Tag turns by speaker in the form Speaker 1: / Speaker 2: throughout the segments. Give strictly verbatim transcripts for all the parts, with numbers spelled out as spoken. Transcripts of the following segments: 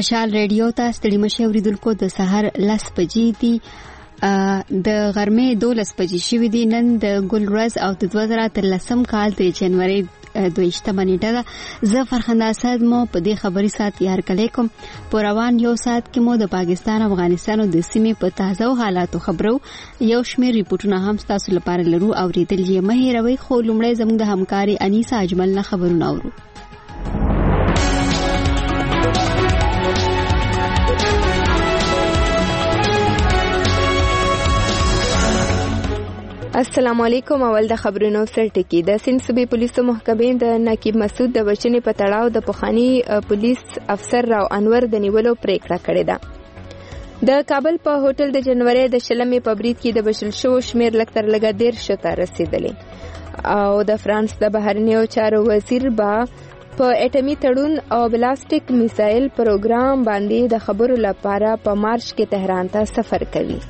Speaker 1: مشال ریډیو ته ستړي مشه اوریدونکو د سحر لس بجې دي د غرمې دولس بجې شوې دي. نن د ګل ورځ او د دوه زره اتلسم کال د جنوري دویشتمه نیټه ده. زه فرخنده اسد مو په دې خبري سات یار کلی کوم. په روان یو سات کې مو د پاکستان افغانستان او د سیمې په تازه حالاتو خبرو یو شمېر ریپورتونه هم تاسو لپاره لرو او ریدل یې مه هېروئ. خو لومړی زموږ د همکاري انیسه اجمل نه خبرونه اورو.
Speaker 2: السلام علیکم. اول د خبرونو سرټکی. د سند صوبې پولیسو محکمې د نقیب مسعود د وژنې په تړاو د پخوانی پولیس افسر راو انور د نیولو پریکړه کړې ده. د کابل په هوټل د جنوري د شلمې په برید کې د بشل شو شمیر لږ تر لږه ډیر شته رسیدلې او د فرانس د بهرنیو چارو وزیر با په اټومي تړون او بلاستیک میسایل پروګرام باندې د خبرو لپاره په مارچ کې تهران ته سفر کوي.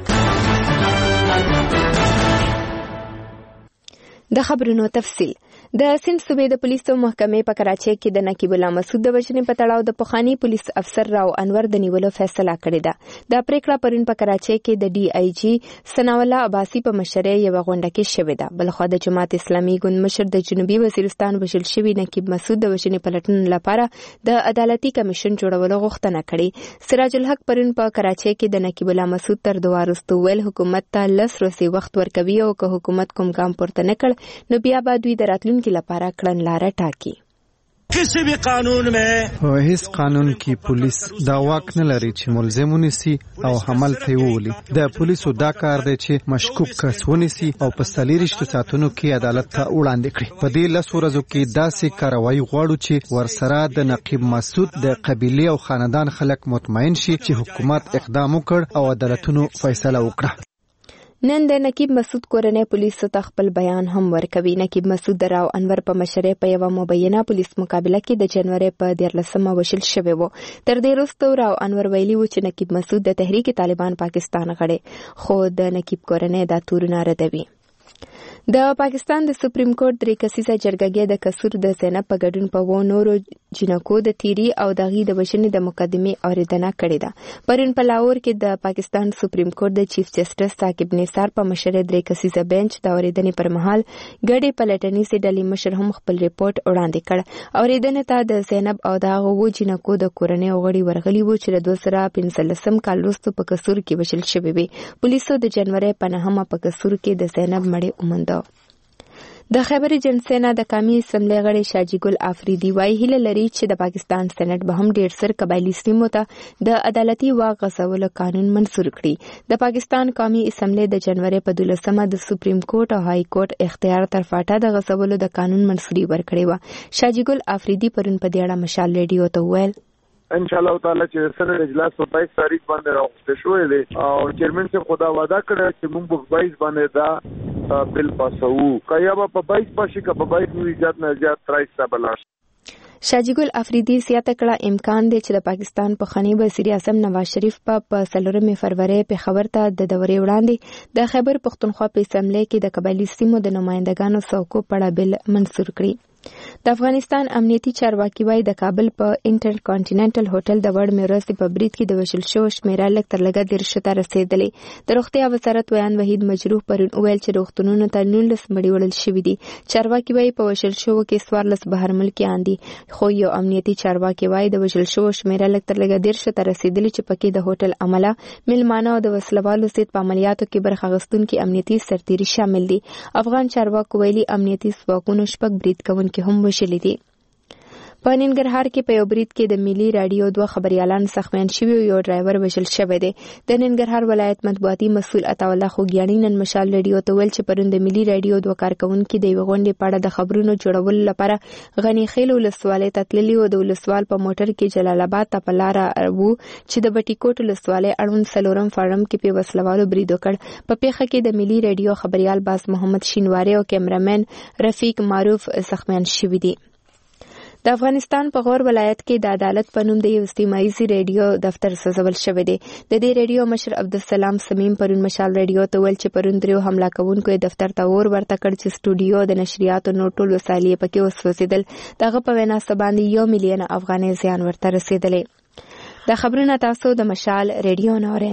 Speaker 2: د خبرونو تفصیل. د سند صوبې د پولیسو محکمې په کراچۍ کې د نقیب الله مسعود د وژنې په تړاو د پخوانی پولیس افسر راو انور د نیولو فیصله کړې ده. دا پریکړه پرون په کراچۍ کې د ډي آی جی ثناء الله عباسي په مشرۍ یو غونډه کې شوې ده. بلخوا د جماعت اسلامي ګوند مشر د جنوبي وزیرستان وژل شوی نقیب مسعود د وژنې پلټنې لپاره د عدالتي کمیشن جوړولو غوښتنه کړې. سراج الحق پرون په کراچۍ کې د نقیب الله مسعود تر دوه وروسته ویل حکومت ته لس ورځې وخت ورکوي او که حکومت کوم ګام پورته نه کړ نو بیا به دوی د راتلونکي لپاره کړن لاره ټاکي.
Speaker 3: کسی بھی قانون میں
Speaker 4: او هیڅ قانون کې پولیس دا واک نه لري چې ملزم ونیسي او حمل ته وولي. د پولیسو دا کار دی چې مشکوک کس ونیسي او په څلېرویشتو ساعتونو کې عدالت ته وړاندې کړي. په دې لسو ورځو کې داسې کاروایی غواړو چې ورسره د نقیب مسعود د قبیلې او خاندان خلک مطمئن شي چې حکومت اقدام وکړ او عدالتونو فیصله وکړه.
Speaker 2: نن د نقیب مسعود کورنۍ پولیسو ته خپل بیان هم ورکوي. نقیب مسعود د راو انور په مشرۍ په یوه مبینه پولیس مقابله کې د جنوري په دیارلسمه وژل شوی و. تر دې وروسته راو انور ویلي و چې نقیب مسعود د تحریک طالبان پاکستان غړی، خو د نقیب کورنۍ دا تورونه ردوي. د پاکستان د سپریم کورټ درې کسیزه جرګه د قصور د زینب په ګډون په و نورو جنکو د تیری او دغې د وژنې د مقدمې اوریدنه کړې ده. پرون په لاهور کې د پاکستان سپریم کورټ د چیف جسټس ثاقب نثار په مشرۍ درې کسیزه بنچ د اوریدنې پر مهال ګډې پلټنیزې ډلې مشر هم خپل ریپورت وړاندې کړ. اوریدنې ته د زینب او دغه و جنکو د کورنۍ غړي ورغلي وو چې د دوه زره پنځلسم کال وروسته په قصور کې وژل شوي وي. پولیسو د جنوري په نهمه په قصور کې د زینب مړی ومونده. د خیبر جنسینا د قومي اسمبلی غړي شاجي ګل افریدي وايي هیله لري چې د پاکستان سېنات به هم ډېر سر قبایلی سیمو ته د عدالتي واک غځولو قانون منظور کړي. د پاکستان قومي اسمبلی د جنوري په دولسمه د سپریم کورټ او های کورټ اختیار تر فاټه د غځولو د قانون منظوري ورکړې وه. شاجي ګل افریدي پرون په دې اړه مشال ریډیو ته وویل
Speaker 5: ان شاء الله تعالی چې سره اجلاس په باییس تاریخ باندې راوخته شوې دی او چیرمن څخه خدا وعده کړی چې موږ په باییس باندې دا بل پاسو کیا په باییس پاشي کا په باییس نو زیات نه زیات ترایس سبلاش.
Speaker 2: شاجي ګل افریدي زیاته کړه امکان دی چې د پاکستان پخوانی وزیر اعظم نواز شریف په څلورمې فروری پېښور ته د دورې وړاندې د خیبر پښتونخوا په اسمبلی کې د قبایلي سیمو د نمائندګانو څوکو په اړه بل منظور کړي. د افغانستان امنیتي چارواکي وايي د کابل په انټر کانټیننټل هوټل د وړ میراث په برید کې د وژل شوو شمیره لږ تر لږه دېرشو ته رسېدلې. د روغتیا وزارت ویان وحید مجروح پرون وویل چې روغتونونو ته نولس مړي وړل شوي دي. چارواکي وايي په وژل شوو کې څوارلس بهر ملکیان دي، خو یو امنیتي چارواکي وايي د وژل شوو شمیره لږ تر لږه دېرشو ته رسېدلې چې پکې د هوټل عمله، میلمانه او د وسلوالو ضد په عملیاتو کې برخه اخیستونکي امنیتي سرتیري شامل دي. افغان چارواکو ویلي امنیتي ځواکونو شپږ برید کوونکي هم وژلي دي. په ننګرهار کې په یو برید کې د ملي راډیو دوه خبريالان زخمیان شوي او یو ډرایور وژل شوی دی. د ننګرهار ولایت مطبوعاتي مسؤل عطاالله خوږیاڼي نن مشال راډیو ته ویل چې پرون د ملي راډیو دوه کارکونکي د یوې غونډې په اړه د خبرونو جوړولو لپاره غني خیل ولسوالۍ ته تللي او د ولسوال په موټر کې جلال آباد ته په لاره وو چې د بټي کوټ ولسوالۍ اړوند څلورم فارم کې په وسلوالو برید وکړ. په پیښه کې د ملي راډیو خبريال باز محمد شینواری او کیمرامین رفیق معروف زخمیان شوي دي. د افغانستان په غور ولایت کې د عدالت په نوم د یو اجتماعي ریډیو دفتر سوځول شوی دی. د دې ریډیو مشر عبدالسلام سمیم پرون مشال ریډیو ته ویل چې پرون دریو حمله کوونکو دفتر ته اور ورته کړ چې سټوډیو د نشریاتو نور ټول وسایل یې پکې وسوځېدل. دغه په وینا باندې یو میلیون افغانۍ زیان ورته رسېدلی. د خبرونه تاسو د مشال ریډیو نورئ.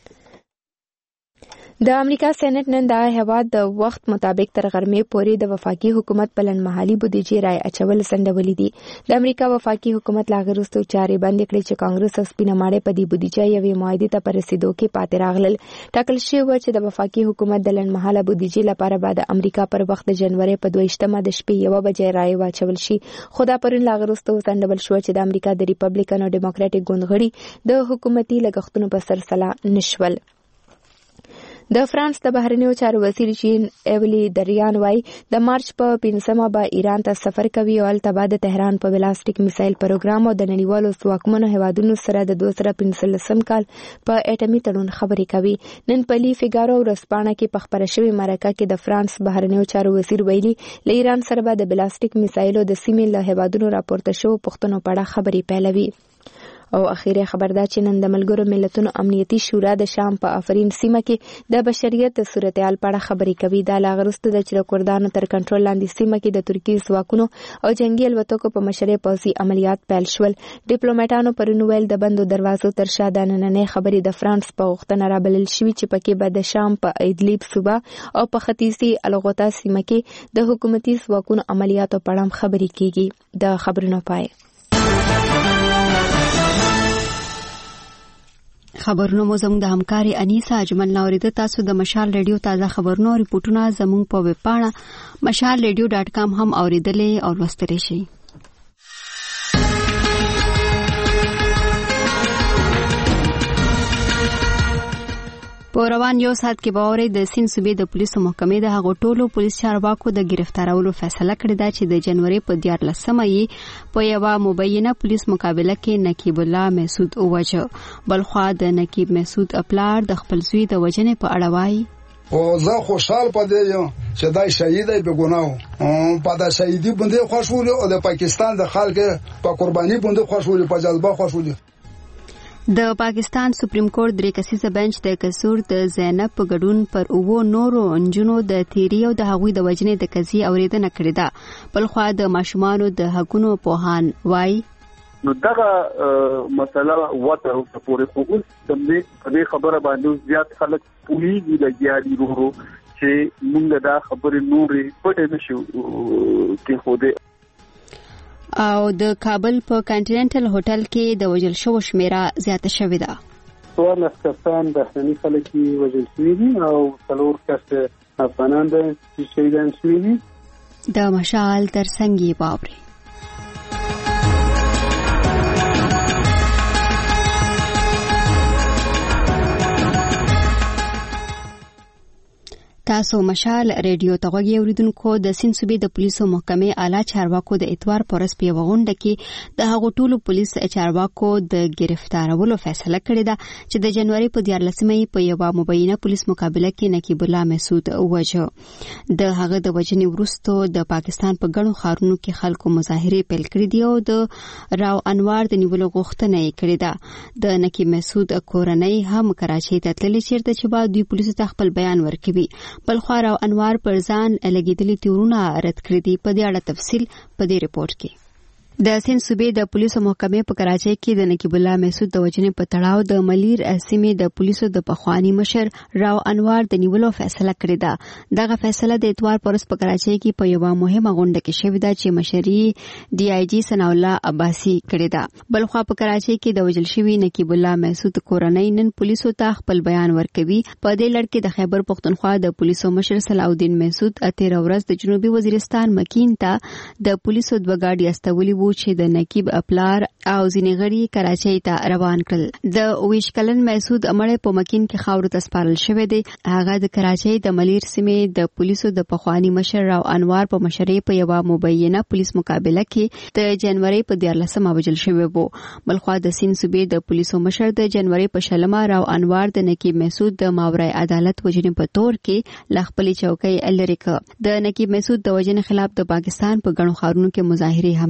Speaker 2: د امریکا سېنات نن د هیواد د وخت مطابق تر غرمې پورې د وفاقي حکومت په لنډمهالي بودیجې رای اچول سندولې دي. د امریکا وفاقي حکومت لا غوښتو چارې بندې کړې چې کانګرس او سپینه ماړې په دې بودیجې یوې معاهدې ته په رسیدو کې پاتې راغلل. ټاکل شوی و چې د وفاقي حکومت د لنډمهاله بودیجې لپاره به د امریکا پر وخت د جنوري په دویشتمه د شپې یوه بجې رای واچول شي، خو دا پرون لا غوښتو سندول شو چې د امریکا د ریپبلیکن او ډیموکراټیک ګوند غړي د حکومتي لګښتونو په سلسله نشول. د فرانس د بهرنیو چارو وزیر جین ایولی دریان وای د مارچ په پنځمه به ایران ته سفر کوي او هلته به د تهران په بلاسټیک میسایل پروګرام او د نړیوالو ځواکمنو هیوادونو سره د دوه زره پنځلسم کال په اټومي تړون خبرې کوي. نن په لی فیګارو ورځپاڼه کې په خبره شوې مرکه کې د فرانس بهرنیو چارو وزیر ویلي له ایران سره به د بلاسټیک میسایلو د سیمې له هیوادونو راپورته شوو پوښتنو په اړه خبرې پیلوي. او اخیری خبر دا چې نن د ملګرو ملتونو امنیتي شورا د شام په افرین سیمه کې د بشریت د صورتحال په اړه خبرې کوي. دا لا غوښتل د چې کردانو تر کنټرول لاندې سیمه کې د ترکی ځواکونو او جنگي الوتکو په مشرۍ پوځي عملیات پیل شول. ډیپلوماټانو پرون ویل د بندو دروازو تر شا د نننۍ خبرې د فرانس په غوښتنه رابلل شوې چې پکې به د شام په ایدلیب صوبه او په ختیځي الغوطا سیمه کې د حکومتي ځواکونو عملیاتو په اړه خبرې کیږي. د خبرونو پای
Speaker 1: خبرونه مو زموږ د همکاري انیسا اجمل نوریده. تاسو د مشال ریډیو تازه خبرونه او ریپورتونه زموږ په ویب پاڼه مشال ریډیو ډاټ کام هم اوریدلې او لوستلی شئ. په روان یو ساعت کې باورې د سیند صوبې د پولیسو محکمې د هغو ټولو پولیس چارواکو د گرفتارولو فیصله کړې ده چې د جنوري په دیارلسمه یې په یوه مبینه پولیس مقابله کې نقیب الله مسعود ووژه. بلخوا د نقیب مسعود پلار د خپل زوی د وژنې په اړه وایي
Speaker 6: او زه خوشحال پدې یم چې دا شهید دی به ګناه په دا شهیدی باندې خوشحال او د پاکستان د خلک په قرباني باندې خوشحال په جذبه خوشحال.
Speaker 1: د پاکستان سپریم کورټ درې کسیزه بنچ د قصور د زینب په ګډون پر اوو نورو انجونو د تیری او د هغوی د وجنې د قضیې اوریدنه کړې ده. بلخوا د ماشومانو د حقونو پوهان وایي
Speaker 5: نو دغه مسله وته پورې کوول چې په دې خبره باندې زیات خلک پولیږي د جهادي ورو چې موږ دا خبرې نورې پټې نشو کې خوده.
Speaker 1: او د کابل په کانټیننټل هوټل کې د وژل شوو شمیره زیاته شوې ده.
Speaker 7: څوارلس کسان بهرني خلک وژل شوي دي او څلور کس افغانان دي چې شهیدان شوي دي.
Speaker 1: د مشال ترڅنګ یې واورئ. تاسو مشال ریډیو ته غوږی اوریدونکو. د سیند صوبې د پولیسو محکمې اعلی چارواکو د اتوار په ورځ په یوه غونډه کې د هغو ټولو پولیس چارواکو د گرفتارولو فیصله کړې ده چې د جنوري په دیارلسمه یې په یوه مبینه پولیس مقابله کې نقیب الله مسعود ووژه. د هغه د وژنې وروسته د پاکستان په ګڼو ښارونو کې خلکو مظاهرې پیل کړې دي او د راو انوار د نیولو غوښتنه یې کړې ده. د نقیب مسعود کورنۍ هم کراچۍ ته تللې چیرته چې به دوی پولیسو ته خپل بیان ورکوي. بلخوا راو انوار پر ځان لګیدلي تورونه رد کړي دي. په دې اړه تفصیل په دې ریپورت کې. د سیند صوبې د پولیسو محکمې په کراچۍ کې د نقیب الله مسعود د وژنې په تړاو د ملیر سیمې د پولیسو د پخوانی مشر راو انوار د نیولو فیصله کړې ده. دغه فیصله د اتوار پر ورځ په کراچۍ کې په یوه مهمه غونډه کې شوې ده چې مشري ډي آی جی ثناء الله عباسي کړې ده. بلخوا په کراچۍ کې د وژل شوي نقیب الله مسعود کورنۍ نن پولیسو ته خپل بیان ورکوي. په دې لړ کې د خیبر پښتونخوا د پولیسو مشر صلاح الدین مسعود اتیر ورځ د جنوبي وزیرستان مکین ته د پولیسو دوه ګاډي استولي وو چې د نقیب اپلار او ځینې غړي کراچۍ ته روان کړل. د ویش کلن مسعود امړې په مکین کې خاورو ته سپارل شوی دی. هغه د کراچۍ د ملیر سیمې د پولیسو د پخوانی مشر راو انوار په مشرۍ په یوه مبینه پولیس مقابله کې د جنوري په دیارلسمه وژل شوی وو. بلخوا د سیند صوبې د پولیسو مشر د جنوري په شلمه راو انوار د نقیب مسعود د ماورای عدالت وژنې په تور کې ل خپلې چوکۍ لرې کړ. د نقیب مسعود د وژنې خلاف د پاکستان په ګڼو ښارونو کې مظاهرې هم شوې دي.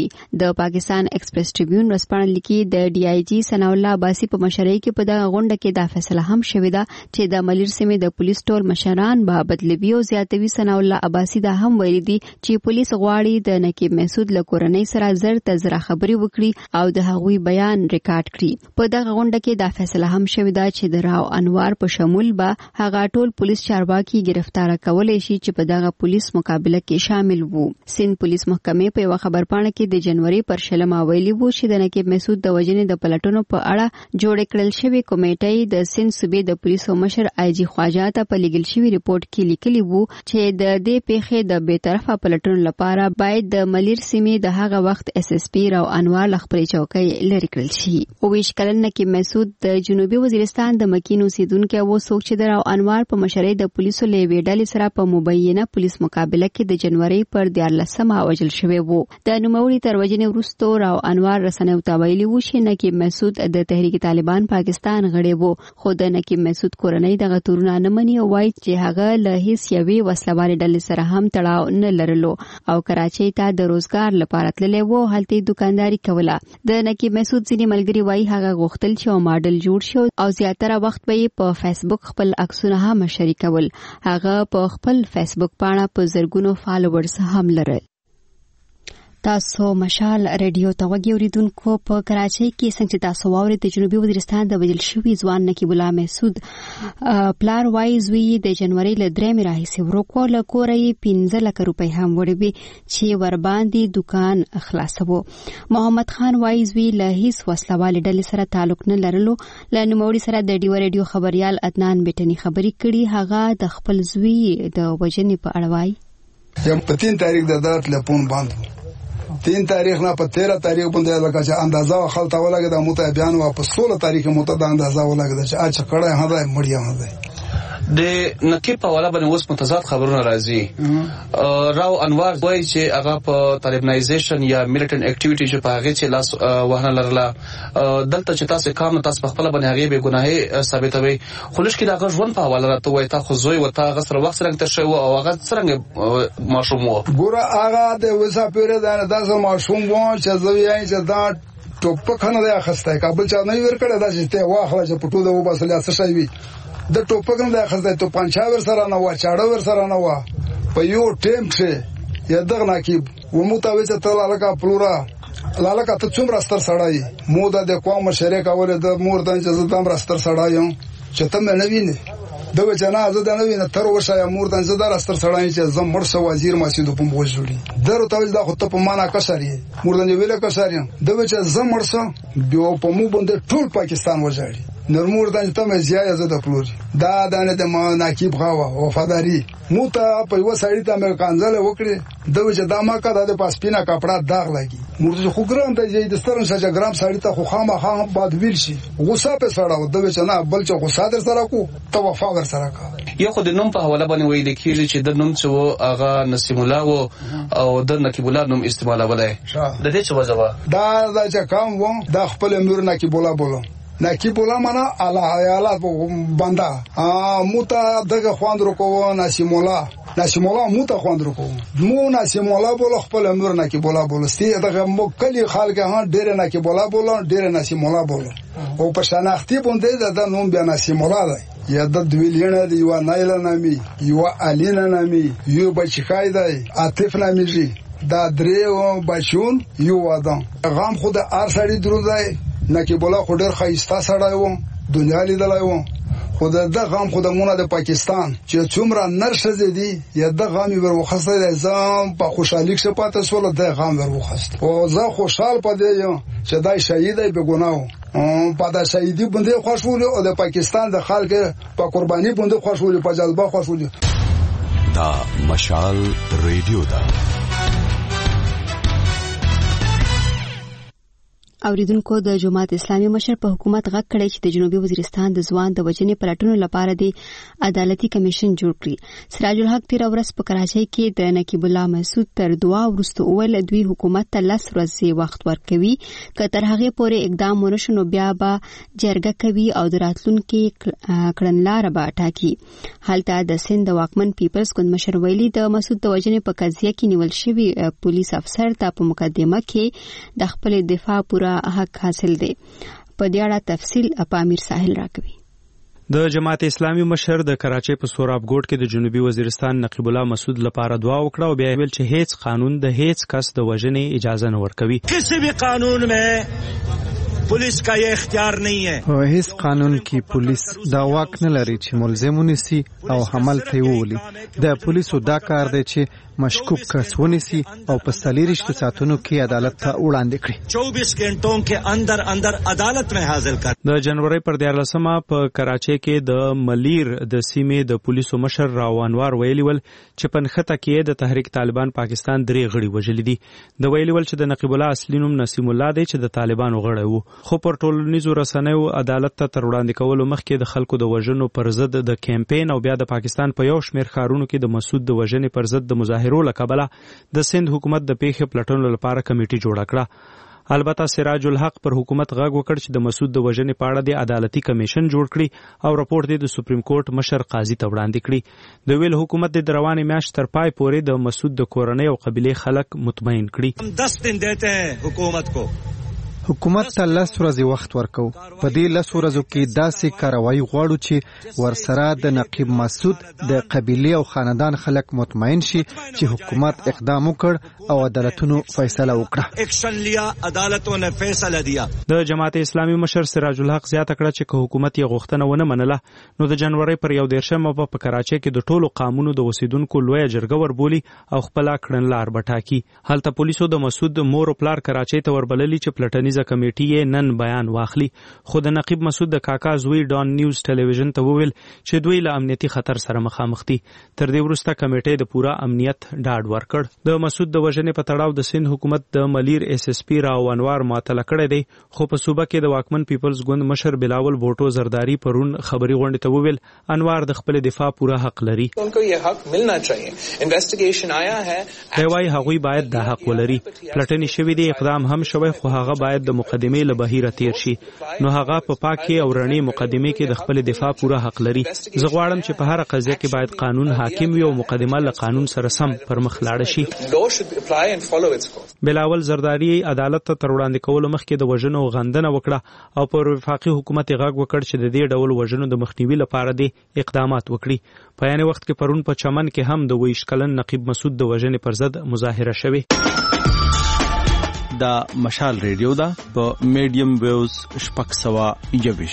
Speaker 1: د پاکستان ایکسپریس ټریبیون رسپانه لیکي د ډي آی جی ثناء الله عباسي په مشرۍ کې په دغه غونډه کې دا فیصله هم شوې ده چې د ملیر سیمې د پولیس ټول مشران به بدلوي او زیاتوي. ثناء الله عباسي دا هم ویلي دي چې پولیس غواړي د نقیب محسود له کورنۍ سره زر ته زر خبرې وکړي او د هغوی بیان ریکارډ کړي. په دغه غونډه کې دا فیصله هم شوې ده چې د راو انوار په شمول به هغه ټول پولیس چارواکي گرفتار کولای شي چې په دغه پولیس مقابله کې شامل وو. سند پولیس محکمې په یو خبرپاڼه کې د جنوري پر شلمه ویلي وو چې د نقیب محسود د وژنې د پلټنو په اړه جوړ کړل شوی کمیټې د سند صوبې د پولیسو مشر آی جی خواجه ته په لیګل شوی ریپورت کې لیکلي وو چې د دې پیښې د بیطرفه پلټنو لپاره باید د ملیر سیمې د هغه وخت اس اس پی راو انوار لخپري چوکۍ لري کړل شي. او ویش کلن نقیب محسود د جنوبي وزیرستان د مکین اوسیدونکو و څوک چې د راو انوار په مشرۍ د پولیسو له ویډالې سره په مبینه پولیس مقابله کې د جنوري پر دیارلسمه وژل شوی وو. د نوموړي تر وژنې وروسته راو انوار رسنیو ته ویلي وو چې نقیب محسود د تحریک طالبان پاکستان غړی وو، خو د نقیب محسود کورنۍ دغه تورونه نه مني او وایي چې هغه له هیڅ یوې وسلوالې ډلې سره هم تړاو نه لرلو او کراچۍ ته د روزګار لپاره تللی وو، هلته دکانداري کوله. د نقیب محسود ځینې ملګري وایي هغه غوښتل چې یو ماډل جوړ شي او زیاتره وخت به یې په فیسبوک خپل عکسونه هم شریکول. هغه په خپل فیسبوک پاڼه په زرګونو فالوورز هم لرل. تاسو مشال رادیو ته وګورئ اوریدونکو. په کراچۍ کې څنګه تاسو واورئ د جنوبي وزیرستان د وژل شوي ځوان نقیب الله محسود پلار وایي زوی د جنوري له درېمې راهیسې ورک و، له کوره یې پنځه لکه روپۍ هم وړې وې چې ورباندې دوکان خلاصوو. محمد خان وایي زوی له هیڅ وسلوالې ډلې سره تعلق نه لرلو. له نوموړي سره د ډیو رادیو خبريال عدنان بیٹني خبرې کړي. هغه د خپل زوی د وژنې په اړه وایي
Speaker 6: یم په تین تاریخ د دات ټلیفون باندې تین تاریخ نه په تیرہ تاریخ باندې لکه چې اندازه خلطه ولګه د موته بیان او په سولہ تاریخ موته د اندازه ولګه چې اچ کړه هدا مړیا هدا
Speaker 8: د نقیب په والا باندې اوس متضاد خبرونه راځي. راو انوار وایي چې هغه په طالبنایزیشن یا میلیټنت اکټیویټی چې په هغه چې لاس وهنه لرله دلته چې تاسو کوم تاسو په خپل باندې هغه به ګناه ثابتوي. خلوش کې دا ژوند په حواله راته وایي تاسو زوی وتا غسر وخت څنګه تر شو او هغه څنګه ماشوم وو. ګوره
Speaker 6: هغه د وسه پیره دا داسه ماشوم وو چې زوی یې چې دا ټوپک نه دی اخسته کابل چا نه ور کړی دا چې ته واخله چې پټو د وباسل څه شي وي د ټوپک نه اخسته ته پنځاور سره نه و چاړور سره نه و په یو ټیم کې یا دغه نقیب و متوجه ته لکه پلورا لکه ته څومره ستر سړی مو د قوم شریک اول د مور د چې زدم راستر سړی یم چې ته نه ویني دغه جنازه د نوې نه تر وشه یا مور د زدار استر سړی چې زم مرسه وزیر مسجد په موږ جوړي درو تاویل دا خو ته په معنا کسری مور د ویله کسری دغه چې زم مرسه بیا په مو باندې ټول پاکستان وځړي نرمور د ته مې زیاده زده پلوری دا دانه د نقیب غوا وفاداری مو ته په یو سړی ته مې کانځل وکړي دغه چې دا ما کا د پاسپینا کپڑا داغ لګي مور خو ګرام ته چې د سترن شجا ګرام سړی ته خو خامخا هم باد ویل شي غوسه په سړاو دغه چې نه بل چې غوسه در سره کو ته وفا ور سره کا
Speaker 8: یو خو د نوم په حواله باندې ویل کېږي چې د نوم څو هغه نسیم الله و او د نقیب الله نوم استعمالولای د دې څه وجه
Speaker 6: دا دا چې کوم و د خپل امیر نقیب الله بوله نقیب الله معنا الله حیالات بندا ا موتا دغه خواند رکو نسیم الله نسیم الله موتا خواند رکو مو نسیم الله بوله خپل امیر نقیب الله بوله ستی دغه مو کلی خلک ها ډیر نقیب الله بوله ډیر نسیم الله بوله او په شناختی باندې د نوم بیا نسیم الله دی یا د دویلینه دی یو نایل نامي یو الینا نامي یو بچخای دی عاطف نامي دا دریو بچون یو وادم غام خود ارسړي درودای نقیب الله خو ډېر ښایسته سړی و دنیا لیدلی و خو د ده غم خو د مونه د پاکستان چې څومره نر ښځې دي یا ده غم یې ور وخستی دی زه په خوشحالي کښې پاته شوله دی غم ور وخست او زه خوشحال په دی یم چې دی شهید دی بېګناه و په دا شهیدي باندې خوښ ولي او د پاکستان د خلک په قرباني باندې خوښ ولي په جذبه خوښ ولي.
Speaker 9: دا مشال ریډیو ده.
Speaker 1: اوریدونکو د جماعت اسلامي مشر په حکومت غږ کړی چې د جنوبي وزیرستان د ځوان د وژنې پلټنو لپاره د عدالتي کمیشن جوړ کړي. سراج الحق تیر ورځ په کراچۍ کې د نقیب الله مسعود تر دعا وروسته وویل دوی حکومت ته لس ورځې وخت ورکوي که تر هغې پورې اقدام ونه شي نو بیا به جرګه کوي او د راتلونکي کړنلاره به ټاکي. هلته د سند د واکمن پیپلز ګوند مشر ویلي د مسعود د وژنې په قضیه کې نیول شوی پولیس افسر ته په مقدمه کې د خپل دفاع پوره حق حاصل دی. په دې اړه تفصیل امیر ساحل راکوي.
Speaker 10: د جماعت اسلامي مشر د کراچۍ په سوراب ګوټ کې د جنوبي وزیرستان نقیب الله مسعود لپاره دعا وکړه او بیا ویل چې هیڅ قانون د هیڅ کس د وژنې اجازه نه ورکوي.
Speaker 3: کسی بھی قانون میں پولیس کا یہ اختیار نہیں ہے.
Speaker 4: په هیڅ قانون کې پولیس دا واک نه لري چې ملزم ونیسي او حمل ته وولي. د پولیسو دا کار دی چې مشکوک کس ونیسي او په څلېرویشتو ساعتونو کې عدالت ته وړاندې کړي.
Speaker 3: چوبیس घंटों के अंदر अंदर عدالت में حاضر کړ.
Speaker 10: د جنوري پر دیارلسمه په کراچۍ کې د ملیر د سیمې د پولیسو مشر راو انوار ویلي ول چې په نښته کې د تحریک طالبان پاکستان درې غړي وژلي دي. د ویلي ول چې د نقیب الله اصلي نوم نسیم الله دی چې د طالبانو غړی وو، خو پر ټولنیزو رسنیو عدالت ته تر وړاندې کولو مخکې د خلکو د وژنو پر ضد د کمپاین او بیا د پاکستان په یو شمېر ښارونو کې د مسعود د وژنې پر ضد د مظاهرو له کبله د سند حکومت د پیښې پلټنو لپاره کمیټه جوړه کړه. البته سراج الحق پر حکومت غږ وکړ چې د مسعود د وژنې په اړه د عدالتي کمیشن جوړ کړي او راپور د سپریم کورټ مشر قاضي ته وړاندې کړي. د ویل حکومت د روانې میاشت تر پای پورې د مسعود د کورنۍ او قبیلې خلک مطمئن کړي.
Speaker 3: دس دن دیتے ہیں حکومت کو.
Speaker 4: حکومت ته لس ورځې وخت ورکو. په دې لس ورځو کې داسې کاروایی غواړو چې ورسره د نقیب مسعود د قبیلې او خاندان خلک مطمئن شي چې حکومت اقدام وکړ او عدالتونو فیصله وکړه.
Speaker 3: ایکشن لیا، عدالتوں نے فیصله دیا.
Speaker 10: د جماعت اسلامي مشر سراج الحق زیاته کړه چې که حکومت یې غوښتنه ونه منله نو د جنوري پر یو دیرشمه په کراچۍ کې د ټولو قامونو د اوسیدونکو لویه جرګه وربولي او خپل کړنلار بټاکي. هلته پولیسو د مسعود مور او پلار کراچۍ ته وربللي چې پلټنیز کمیټې نن بیان واخلي. خو د نقیب مسعود د کاکا زوی ډان نیوز ټلویزیون ته وویل چې دوی له امنیتي خطر سره مخامخ دي. تر دې وروسته کمیټې د پوره امنیت ډاډ ورکړ. د مسعود د وژنې په تړاو د سند حکومت د ملیر اس اس پی راو انوار معطل کړی دی، خو په صوبه کې د واکمن پیپلز ګوند مشر بلاول بوټو زرداری پرون خبري غونډې ته وویل انوار د خپل دفاع پوره حق لري.
Speaker 11: انکو یہ حق ملنا چاہیے. انویسټیګیشن آیا ہے.
Speaker 10: دوی هغوی باید د حق ولري. پلټنې شوې دي، اقدام هم شوی، خو هغه باید د مقدمې له بهیره تیر شي. نو هغه په پاکي او رڼې مقدمې کې د خپل دفاع پوره حق لري. زه غواړم چې په هر قضیه کې باید قانون حاکم وي او مقدمه له قانون سره سم پر مخ لاړه شي. بلاول زرداری عدالت ته تر وړاندې کولو مخکې د وژنو غندنه وکړه او پر وفاقي حکومت غږ وکړ چې د دې ډول وژنو د مخنیوي لپاره د اقدامات وکړي. په یانه وخت کې پرون په چمن کې هم د ویش کلن نقیب مسعود د وژنې پر ضد مظاهره شوه.
Speaker 12: دا مشال ریډیو دا په میډیم ویوز شپږ سوه یوویش.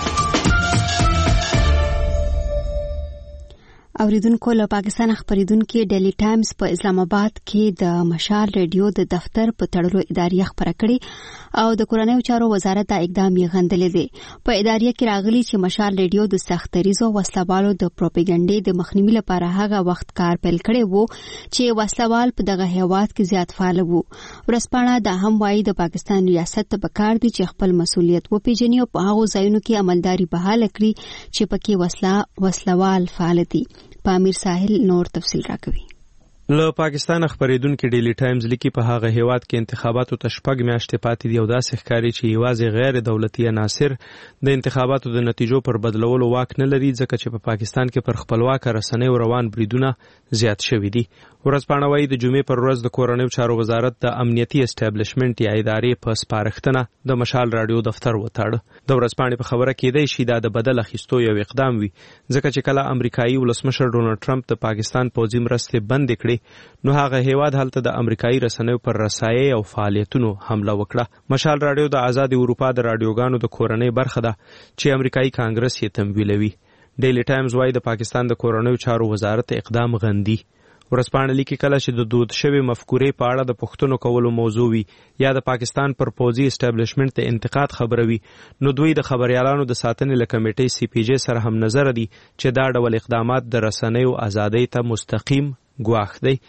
Speaker 1: اوریدونکو له پاکستان خبرېدونکو ډیلی ټایمز په اسلام آباد کې د مشال ریډیو د دفتر په تړلو ادارې خبره کړې او د کورنیو چارو وزارت دا اقدام یې غندلی دی. په ادارې کې راغلي چې مشال ریډیو د سختریزو وسلوالو د پروپاګاندا د مخنیوي لپاره هغه وخت کار پیل کړی وو چې وسلوال په دغه هیواد کې زیات فعال وو. ورسپانه دا هم وایي د پاکستان ریاست ته پکار دي چې خپل مسولیت وپیژني او په هغو ځایونو کې عملداري بحاله کړي چې پکې وسله وسلوال فعال دي. امیر ساحل نور تفصیل راکوي.
Speaker 10: له پاکستان خبرېدونکو ډیلی ټایمز لیکي په هغه هیواد کې انتخاباتو ته شپږ میاشتې پاتې دي او داسې ښکاري چې یوازې غیر دولتي عناصر د انتخاباتو د نتیجو پر بدلولو واک نه لري ځکه چې په پاکستان کې پر خپلواکه رسنیو روان بریدونه زیات شوي دي. ورځپاڼه وایي د جمعې پر ورځ د کورنیو چارو وزارت د امنیتي اسټابلیشمنت یا ادارې په سپارښتنه د مشال راډیو دفتر وتاړه. د ورځپاڼې په خبره کېدای شي دا د بدل اخیستو یو اقدام وي ځکه چې کله امریکایي ولسمشر ډونالډ ټرمپ د پاکستان پوځي مرستې بندې کړې نو هغه هیواد هلته د امریکایي رسنیو پر رسایي او فعالیتونو حمله وکړه. مشال راډیو د آزاد اروپا د راډیوګانو د کورنۍ برخه ده چې امریکایي کانګرس یې تمویلوي. ډیلی ټایمز وایي د پاکستان د کورنیو چارو وزارت اقدام غندي. ورځپاڼه لیکي کله چې د دود شوی مفکورې په اړه د پوښتنو کولو موضوع وي یا د پاکستان پر پوځي اسټابلیشمنت د انتقاد خبره وي نو دوی د خبريالانو د ساتنې له کمیټې سی پی جی سره هم نظر دي چې دا ډول اقدامات د رسنیو ازادۍ ته مستقیم ګواښ دی.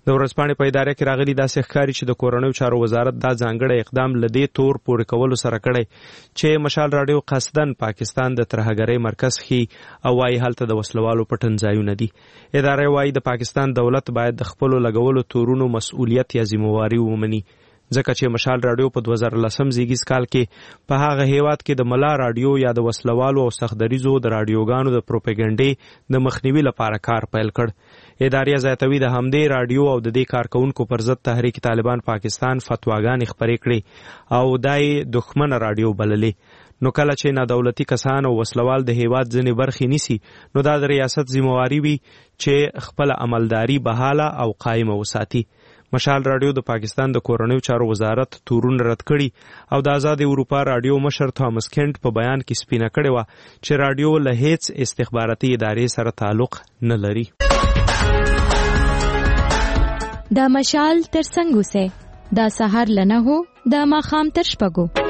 Speaker 10: د ورځپاڼې په اداره کې راغلي داسې ښکاري چې د کورنیو چارو وزارت دا ځانګړی اقدام لدې تور پورې کولو سره کړی چې مشال راډیو قصدن پاکستان د ترهګرۍ مرکز خي او وايي هلته د وسلوالو پټن ځایونه دي. اداره وايي د پاکستان دولت باید د خپل لګولو تورونو مسؤلیت یا ذمہواری ومني ځکه چې مشال راډیو په دوه زره لسم زیږیز کال کې په هغه هیواد کې د ملا راډیو یا د وسلوالو او سختدریزو د راډیوګانو د پروپاګاندا د مخنیوي لپاره کار پیل کړ. ادارې زیاتوي د همدې راډیو او د دې کارکونکو پر ضد تحریک طالبان پاکستان فتواګانې خپرې کړې او دای دښمن راډیو بللې. نو کله چې نادولتي کسان او وسلوال د هیواد ځینې برخې نیسي نو دا د ریاست ذمہواری وي چې خپل عملداري بحاله او قائمه وساتي. مشال راډیو د پاکستان د کورنیو چارو وزارت تورونه رد کړي او د آزاد اروپا راډیو مشر توماس کینټ په بیان کې سپینه کړې وه چې راډیو له هیڅ استخباراتي ادارې سره تعلق نه لري.
Speaker 13: دا مشال تر څنګه سه دا سحر لنه هو دا ماخام تر شپږو.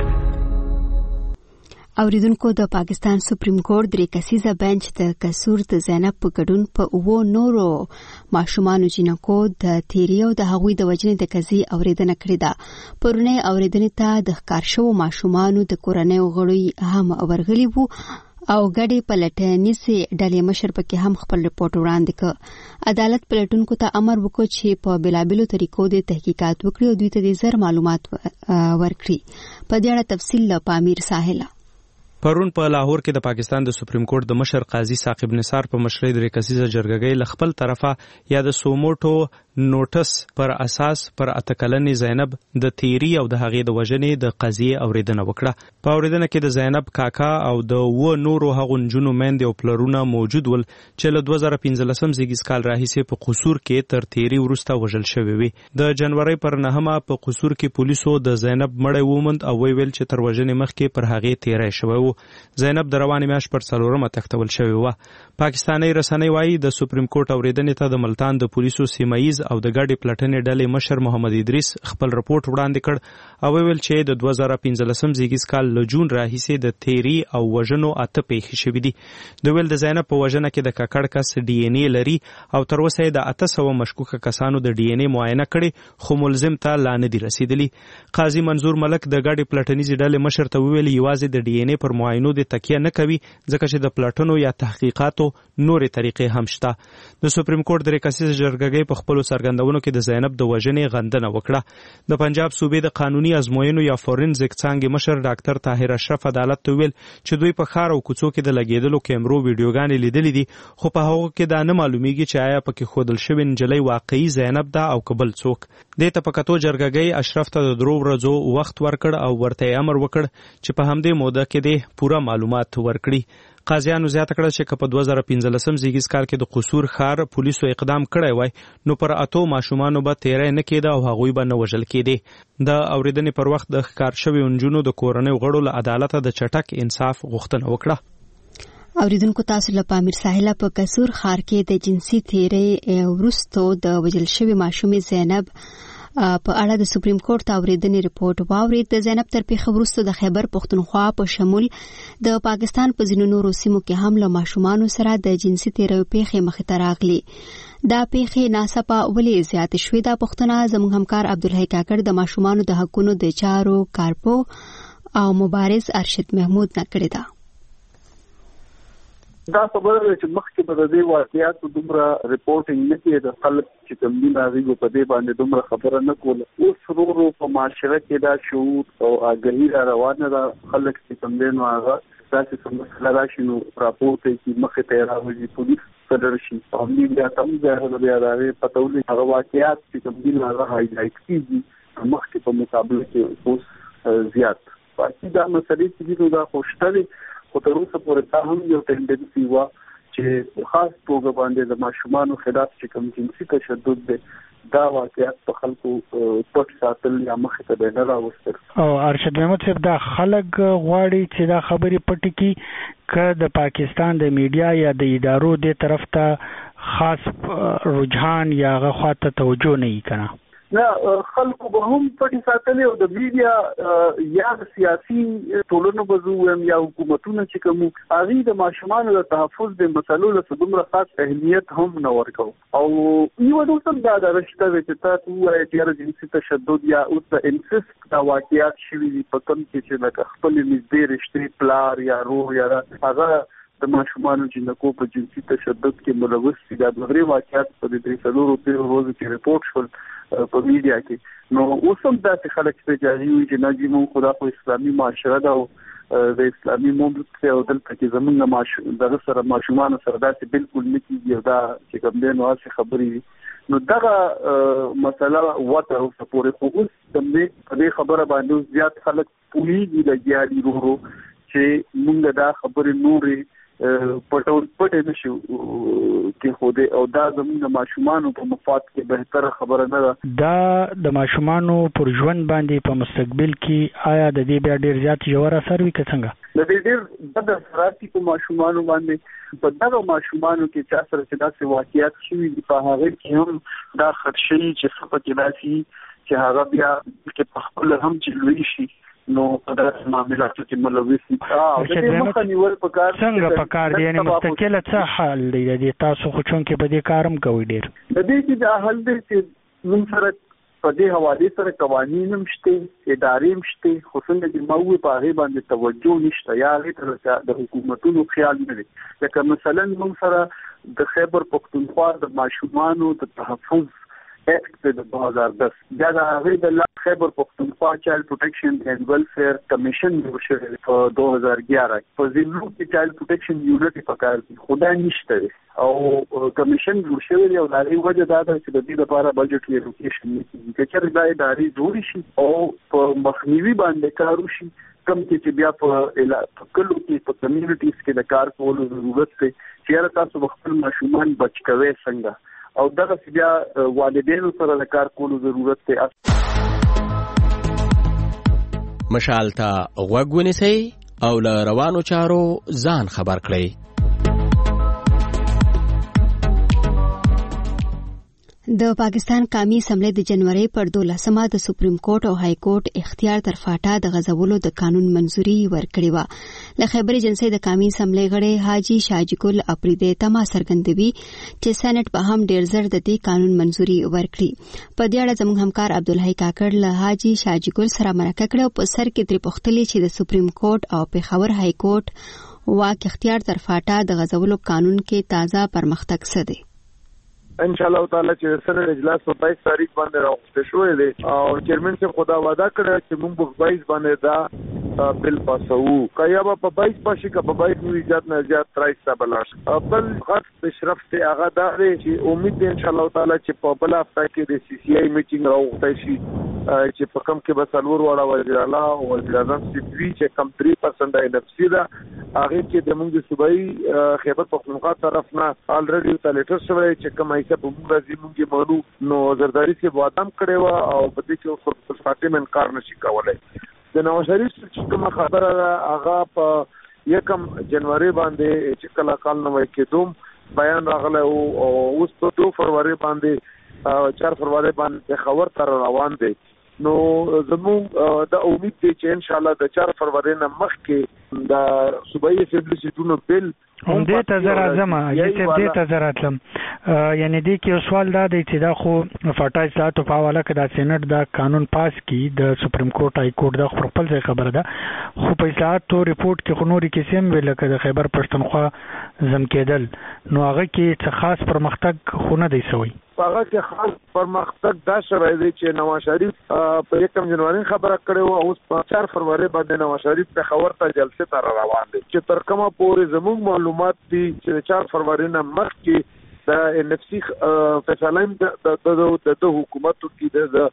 Speaker 1: اوریدونکو د پاکستان سپریم کورټ درې کسیزه بنچ د قصور د زینب په ګډون په اوو نورو ماشومانو جنکو د تیری او د هغوی د وجنې د قضیې اوریدنه کړې ده. پرونی اوریدنې ته د ښکار شوو ماشومانو د کورنیو غړي هم ورغلي وو او ګډې پلټنیزې ډلې مشر پکې هم خپل رپورټ وړاندې کړ. عدالت پلټونکو ته امر وکړ چې په بېلابېلو طریقو د تحقیقات وکړي او دوی ته د زر معلومات ورکړي. په دې اړه تفصیل له پامیر ساحله.
Speaker 10: پرون په لاهور کې د پاکستان د سپریم کورټ د مشر قاضي ثاقب نثار په مشرۍ درې کسیزه جرګه له خپل طرفه یا د سوموټو نوټس پر اساس پر اتکلنې زینب د تیری او د هغې د وژنې د قضیې اوریدنه وکړه. په اوریدنه کې د زینب کاکا او د و نورو هغو نجونو میندې او پلرونه موجود ول چې له دوه زره پنځلسم زیږیز کال راهیسې په قصور کې تر تیری وروسته وژل شوي وي. د جنورۍ پر نهمه په قصور کې پولیسو د زینب مړی وموند او ویل چې تر وژنې مخکې پر هغې تیری شوی و. زینب د روانې میاشت پر څلورمه تښتول شوې وه. پاکستاني رسنۍ وایي د سپریم کورټ اوریدنې ته د ملتان د پولیسو سیمه ییز او د ګډې پلټنې ډلې مشر محمد ادریس خپل رپورټ وړاندې کړ او ویل چې د دوه زره پنځلسم زیږیز کال له جون راهیسې د تیری او وژنو اته پیښې شوي دي. د ویل د زینب په وژنه کې د ککړ کس ډي ان اے لري او تر اوسه یې د اته سوه مشکوکه کسانو د ډي ان اے معاینه کړې خو ملزم ته لا نه دي رسیدلي. قاضي منظور ملک د ګډې پلټنیزې ډلې مشر ته وویل یوازې د ډي ان اے پر معاینو د تکیه نه کوي ځکه چې د پلټنو یا تحقیقاتو نورې طریقې هم شته. د سپریم کورټ درې کسیزه جرګه په خپلو څرګندونو کې د زینب د وژنې غندنه وکړه. د پنجاب صوبې د قانوني ازموینو یا فورنزیک څانګې مشر ډاکټر طاهر اشرف عدالت ته ویل چې دوی په ښار او کوڅو کې د لګېدلو کیمرو ویډیوګانې لیدلې دي خو په هغو کې دا نه معلومیږي چې آیا پکې ښودل شوې نجلۍ واقعي زینب ده او که بل څوک. دې ته په کتو جرګګۍ اشرف ته د درو ورځو وخت ورکړ او ورته یې امر وکړ چې په همدې موده کې دې پوره معلومات ورکړي. قاضیانو زیاته کړه چې که په دوه زره پنځلسم زیږیز کال کې د قصور ښار پولیسو اقدام کړی وای نو پر اتو ماشومانو به تیری نه کېده او هغوی به نه وژل کېدې. د اورېدنې پر وخت د ښکار شویو نجونو د کورنیو غړو له عدالته د چټک انصاف غوښتنه وکړه.
Speaker 1: اوریدونکو تاسو له پامیر ساحله په قصور ښار کې د جنسي تیری وروستو د وژل شوي ماشومې زینب په اړه د سپریم کورټ اوریدنې ریپورټ واورید. د زینب تر پیښې وروسته د خیبر پښتونخوا په شمول د پاکستان په ځینو نورو سیمو کې هم له ماشومانو سره د جنسي تیریو پیښې مخې ته راغلي. دا پیښې ناڅاپه ولې زیاتې شوې دا پوښتنه زموږ همکار عبدالحی کاکړ د ماشومانو د حقونو د چارو کارپو او مبارز ارشد محمود نه کړې ده.
Speaker 7: دا خبره ده چې مخکې به د دې واقعیاتو دومره ریپورټینګ نه کېده، خلک چې کوم دي هغوی په دې باندې دومره خبره نه کوله. اوس ورو ورو په معاشره کې دا شعور او آګاهي را روانه ده. خلک چې کوم دی نو هغه داسې څه مسله راشي نو راپورټ یې مخې ته یې راوځي، پولیس صدر شي او میډیا ته هم ځای بیا د هغې پته ولګي هغه واقعیات چې کوم دي هغه هایلایټ کېږي مخکې په مقابله کې اوس زیات. باقي دا مسلې چې دي نو دا خو شته دي خو تر اوسه پورې دا هم یو ټینډنسي وه چې خاص توګه باندې د ماشومانو خلاف چې کوم جنسي تشدد دی دا واقعیت په خلکو پټ ساتل یا مخې ته دی نه راوستل.
Speaker 14: او ارشد محمود صاحب دا خلک غواړي چې دا خبرې پټې کړي که د پاکستان د میډیا یا د ادارو دې طرف ته خاص رجحان یا هغه خواته توجه نه وي که نه؟
Speaker 7: نه خلکو به هم پټي ساتلې او د میډیا یا سیاسي ټولنو بزوم یا حکومتونو چې کوم هغه د ماشومانو د تحفظ د مسلو له دومره خاص اهمیت هم نه ورکو او یو د څه دا د رشتہ چې تاسو وايي چې جنسي تشدد یا اوس د انسست دا واقعیت شوي په کوم کې چې د خپل نږدې رشتې پلار یا روح یا هغه د ماشومانو جنکو په جنسي تشدد کې ملوث دي دا غیر واقعیت په دې څلورو پیرو ورځو کې ریپورت شول په میډیا کې نو اوس هم دا خلک چې جاري وي چې نجمو خدا په اسلامي معاشره دا د اسلامي مملکت او دلته کې زمونږ معاشره د سره ماشومان سره دا بالکل نه کیږي دا چې کوم دی نو څه خبرې نو دا مسله وته او سپورې خو اوس د دې خبره باندې زیات خلک پولیږي د جاري ورو چې موږ دا خبرې نورې پټول پټې نشو کې خو دې او دا زموږ ماشومان په مفاد کې بهتره خبره نه ده
Speaker 14: دا د ماشومان پر ژوند باندې په مستقبل کې آیا د دې بیا ډیر زیات ژور اثر وي که څنګه
Speaker 7: د دې ډیر د اثراتي په ماشومان باندې په دغه ماشومان کې چې اثر چې داسې واقعیت شوي دي په هغه کې هم دا خدشي چې څه پکې راشي چې هغه بیا کې په خپل هم چې لوي شي نو په داسې معاملاتو کې ملوث دي او د دې مخه نیول پکار
Speaker 14: څنګه پکار دي یعنی مستقله څه حل دی د تاسو خو چون کې په دې کارم کوي ډیر
Speaker 7: د دې چې د حل دی چې موږ سره په دې حواله سره قوانین هم شته ادارې هم شته خو څنګه چې موږ په هغه باندې توجه نشته یا هغه د حکومتونو خیال نه لري لکه مثلا موږ سره د خیبر پختونخوا د ماشومانو د تحفظ ایکٹ د دو هزار دس دا د هغه د خیبر پختونخوا چایلډ پروټیکشن اینڈ ویلفیر کمیشن جوړ شوی په دو هزار ګیارہ په ضمن کې چایلډ پروټیکشن یونټ په کار دي خدای نشته او کمیشن جوړ شوی دی او د هغه وجه دا ده چې د دې لپاره بجټ لوکیشن نه کیږي چې دا ادارې جوړ شي او په مخنیوي باندې کار وشي کم چې بیا په کلو کې په کمیونټیز کې د کار کولو ضرورت دی چې تاسو خپل ماشومان بچ کوئ څنګه او دغه بیا والدینو سره د کار کولو ضرورت دی
Speaker 15: مشال ته غوږ ونیسئ او له روانو چارو ځان خبر کړئ
Speaker 1: د پاکستان قومي اسمبلی د جنوري پر دولسمه د سپریم کورټ او های کورټ اختیار تر فاټا د غزولو د قانون منزوري ورکړې و له خبري جنسي د قومي اسمبلی غړي حاجی شاجګل اپریدي تما سرګندوي چې سېنات په هم ډیر زر د دې قانون منزوري ورکړي په دې اړه زموږ همکار عبدالحی کاکړ له حاجی شاجګل سره مرکه کړه په سر کې تر پختلې چې د سپریم کورټ او پیښور های کورټ واک اختیار تر فاټا د غزولو قانون کې تازه پرمختګ څه دی
Speaker 5: ان شاء الله تعالی چې سره اجلاس په باییس تاریخ باندې راوخته شوې ده او چیرمن سے خدا وعده کړی چې موږ په باییس باندې دا بل پاسو کایابه په باییس پاشي کا په باییس نو ایجاد نه زیات ترایسته بلاش بل خاص بشرف ته هغه دا چې امید ده ان شاء الله تعالی چې په بل هفته کې د سی سی آی میټینګ راوخته شي چې په کم کې بسلور وړه وزیر اعلی او وزیر اعظم سیدوی چې کم درې پرسنټ د نفسي ده هغه کې د موږ صوبایي خیبر پختونخوا طرف نه الریډي ته لیټر شوی چې کوم ایسه په موږ راځي موږ مانو نو زرداری سے وادم کړي وا او په دې کې اوس په فاطمه انکار نشي کولای د نواز شریف چې کوم خبره هغه په یکم جنوري باندې چې کله کال نو کېدوم بیان راغله او اوس په دوه فروری باندې چار فروری باندې خبر تر روان دی نو زموږ د امید دی چې ان شاء الله د چار فروری نه مخکې د صوبایي اسمبلی سیټونو بل
Speaker 14: هم دې ته زرا زما یې دې ته زرا تلم یعنی دې کې سوال دا دی چې دا خو فاټا اصلاحاتو په حواله کې د سېنات دا قانون پاس کی د سپریم کورټ های کورټ د خپل ځای خبره ده خو په اصلاحاتو ریپورت کې خنوري کې سیم ویل کې د خیبر پښتونخوا زم کېدل نو هغه کې څه خاص پرمختګ خو نه دی سوی
Speaker 5: هغه کې خاص پرمختګ دا شوی دی چې نواز شریف په یکم جنوري خبره کړې و اوس په چار فروری باندې نواز شریف په خبر ته جلسه تر روان دي چې تر کومه پورې زموږ معلومات دي چې چار فروری نه مخکې د ان اف سی فیصله د د حکومت کې د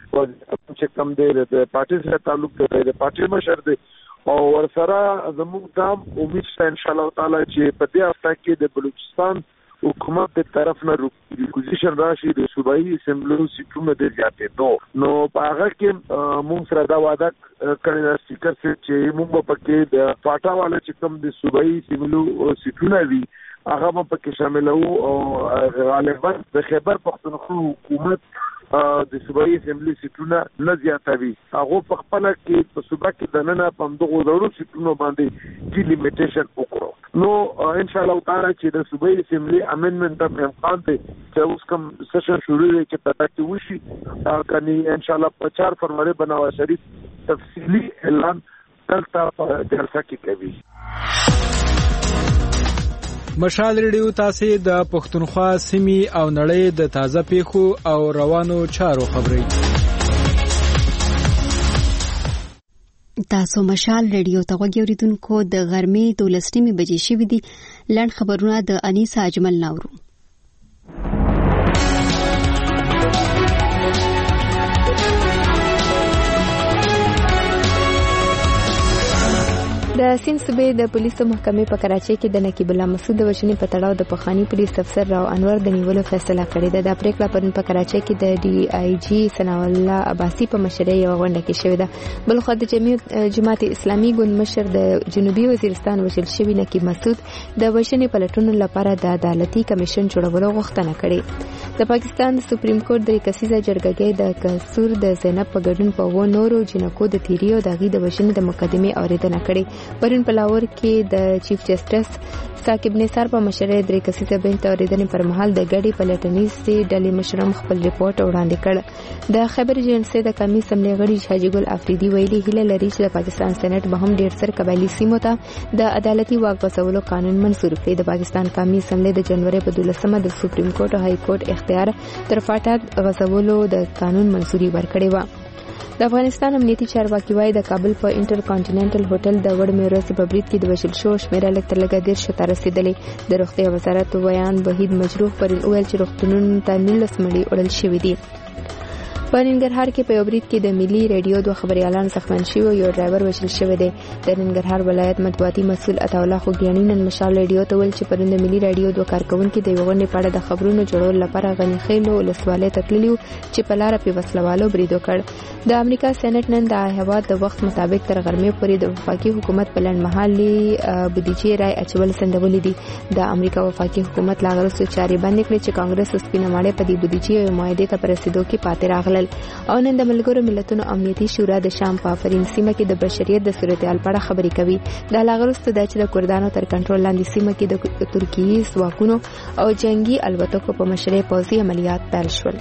Speaker 5: چې کوم دی د پارټي سره تعلق دی د پارټي مشر دی او ورسره زموږ تام امید شته ان شاء الله تعالی چې په دې هفته کې د بلوچستان حکومت د طرف نه ریکوزیشن راشي د صوبایي اسمبلی سیټونو د زیاتې نو نو په هغه کې موږ سره دا وعده کړی دا سپیکر چې موږ په کې د فاټا والا چې کوم د صوبایي اسمبلی سیټونه دي هغه په کې شامل وو او غالبا د خیبر پختونخوا حکومت د صوبایي اسمبلی سیټونه نه زیاتوي. هغه په خپل کې په صوبه کې د نن په دغه ضروري سیټونو باندې چې لیمیټیشن وکړو. نو ان شاء الله تعالی چې د صوبایي اسمبلی امندمنت په امکان ته چې اوس کوم سیشن شروع دی چې پتا کې وشي کني ان شاء الله په چار فروری بنواز شریف تفصیلی اعلان دلته په جلسه کې کوي.
Speaker 16: مشال ریډیو تاسو د پښتونخوا سیمې او نړۍ د تازه پیښو او روانو چارو خبري.
Speaker 1: تاسو مشال ریډیو ته وګورئ د غرمې دولسمې بجې شوې دي. لړ خبرونه د انیسا اجمل ناورو.
Speaker 2: د سیند صوبې د پولیسو محکمې په کراچۍ کې د نقیب الله مسعود د وژنې په تړاو د پخواني پولیس افسر راو انور د نیولو فیصله کړې ده. د پریکړه پرون په کراچۍ کې د ډي آی جی ثناء الله عباسي په مشرۍ یو غونډه کې شوې ده. بل خو د جماعت اسلامي ګوند مشر د جنوبي وزیرستان وژل شوی نقیب مسعود د وژنې پلټونو لپاره د عدالتي کمیشن جوړولو غوښتنه کړې. د پاکستان د سپریم کورټ د کسیزه جرګې د قصور د زینب په ګډون په و نورو جنکو د تیری او د غي د وژنې د مقدمه اوریدنه کړې. پرون په لاهور کې د چیف جسټس ثاقب نثار په مشرۍ درې کسیزه بنچ اوریدنې پر مهال د ګډي پلټنیز ډلې مشرم خپل ریپورت وړاندې کړ. د خبر ایجنسی د قومي اسمبلی غړي حاجی ګل افریدي ویلي هیله لري چې د پاکستان سېنات به هم ډېر سر قبایلی سیمو ته د عدالتي واک غوښتلو قانون منسوخ کړي. د پاکستان قومي اسمبلی د جنوري په دولسمه د سپریم کورټ او هاي کورټ اختیار تر فاټک غوښتلو د قانون منسوخي ورکړې و. د افغانستان امنیتي چارواکي وايي د کابل په انټر کانټیننټل هوټل د وړمې ورځې په برید کې د وژل شو شمیره لږ تر لږه دېرش ته رسیدلې. د روغتیا وزارت ویان وحید مجروح پرون وویل چې روغتونونو ته نولس مړي وړل شوي دي. په ننګرهار کې په یو برید کې د ملي ریډیو دوه خبريالان زخمن شوي او یو ډرایور وژل شوی دی. د ننګرهار ولایت مطبوعاتي مسؤل عطاالله خوګیانی نن مشال ریډیو ته ویل چې پرون د ملي ریډیو دوه کارکونکو د یو غونډې په اړه د خبرونو جوړولو لپاره غنی خیلو ولسوالۍ ته تللي وو چې په لاره په وسلوالو برید وکړ. د امریکا سېنات نن د هیواد د وخت مطابق تر غرمې پورې د وفاقي حکومت په لنډمهالي بودیجې رای اچول سندولې دي. د امریکا وفاقي حکومت لا غرسو چاري باندې کړې چې کانګرس سپینه ماړه په دې بودیجې او معاهده ته پر رسیدو کې پاتې راغلل. او نن د ملګرو ملتونو امنیتي شورا د شام په افرین سیمه کې د بشریت د صورتحال په اړه خبرې کوي. د لاغرستو د چې د کردانو تر کنټرول لاندې سیمه کې د ترکیې ځواکونو او جنگي الوتکو په مشرۍ پوځي عملیات پیل شول.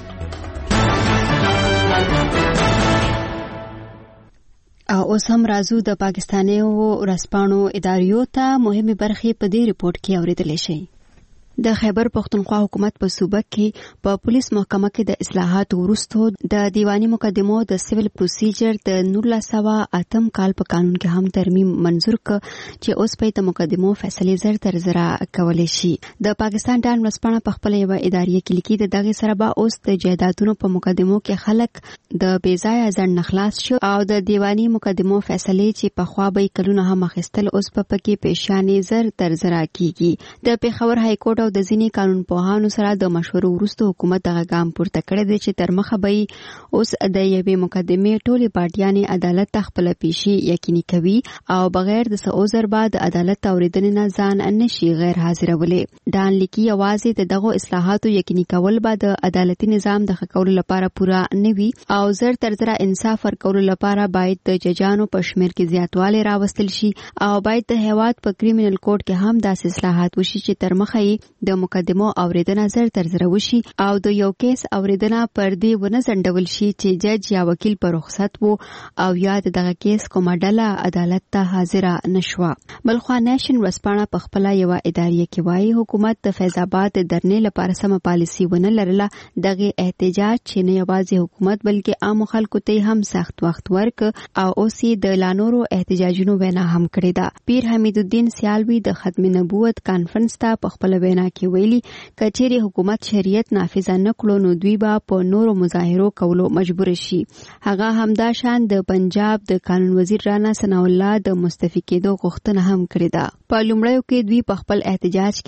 Speaker 1: او اوس هم راځو د پاکستاني ورځپاڼو اداریو ته مهمه برخه په دې ریپورت کې اوریدل شي. د خیبر پختونخوا حکومت په صوبه کې په پولیس محکمه کې د اصلاحات وروسته د دیوانی مقدمو د سیویل پروسیجر د نولس سوه اتم کال په قانون کې هم ترمیم منظور ک چې اوس په د مقدمو فیصله زر تر زرا کولای شي. د پاکستان ډان ورځپاڼه په خپل یو اداري کې لیکي د دغه سره به اوس د جایدادونو په مقدمو کې خلک د بیځای ځن نخلاص شو او د دیوانی مقدمو فیصله چې په خوا به کلونه هم اخیستل اوس په پکې پېښانې زر تر زرا کیږي. د پیښور های کورټ او د ځینې قانون پوهانو سره د مشورو وروسته حکومت دغه ګام پورته کړی دی چې تر مخه به اوس د یوې مقدمې ټولې پارټیانې عدالت ته خپل پیشي یقیني کوي او بغیر د څه عذر بعد عدالت اوریدنې نه ځان نشي غیر حاضرولې. ډان لیکي یوازې د دغه اصلاحاتو یقیني کول به د عدالتي نظام د ښه کولو لپاره پوره نه وي او زر تر زره انصاف ورکولو لپاره باید د ججانو په شمیر کې زیاتوالی راوستل شي او باید د هیواد په کریمینل کوډ کې هم داسې اصلاحات وشي چې تر مخه یې د مقدمو اوریدنه زر تر زره وشي او د یو کیس اوریدنه پر دې ونه ځنډول شي چې جج یا وکیل په رخصت وو او یا دغه کیس کومه ډله عدالت ته حاضره نشوه. بلخوا نیشن ورځپاڼه په خپل یو اداري کې وایي حکومت د فیض آباد درنې لپاره سم پالیسی ونه لرله. دغه احتجاج چې نه یوازې حکومت بلکې عام خلکو ته هم سخت وخت ورک او اوس د لانورو احتجاجونو وینا هم کړې ده. پیر حمید الدین سیالوی د ختم نبوت کانفرنس ته په خپل وینا کې ویلي کچېری حکومت شریعت نافذ نه کړو نو دوی به په نورو مظاهرو کولو مجبور شي. هغه همدا شان د پنجاب د قانون وزیر رانا ثناء الله د مستعفي کېدو غوښتنه هم کړې ده. په لومړیو کې دوی په خپل احتجاج کې د قانون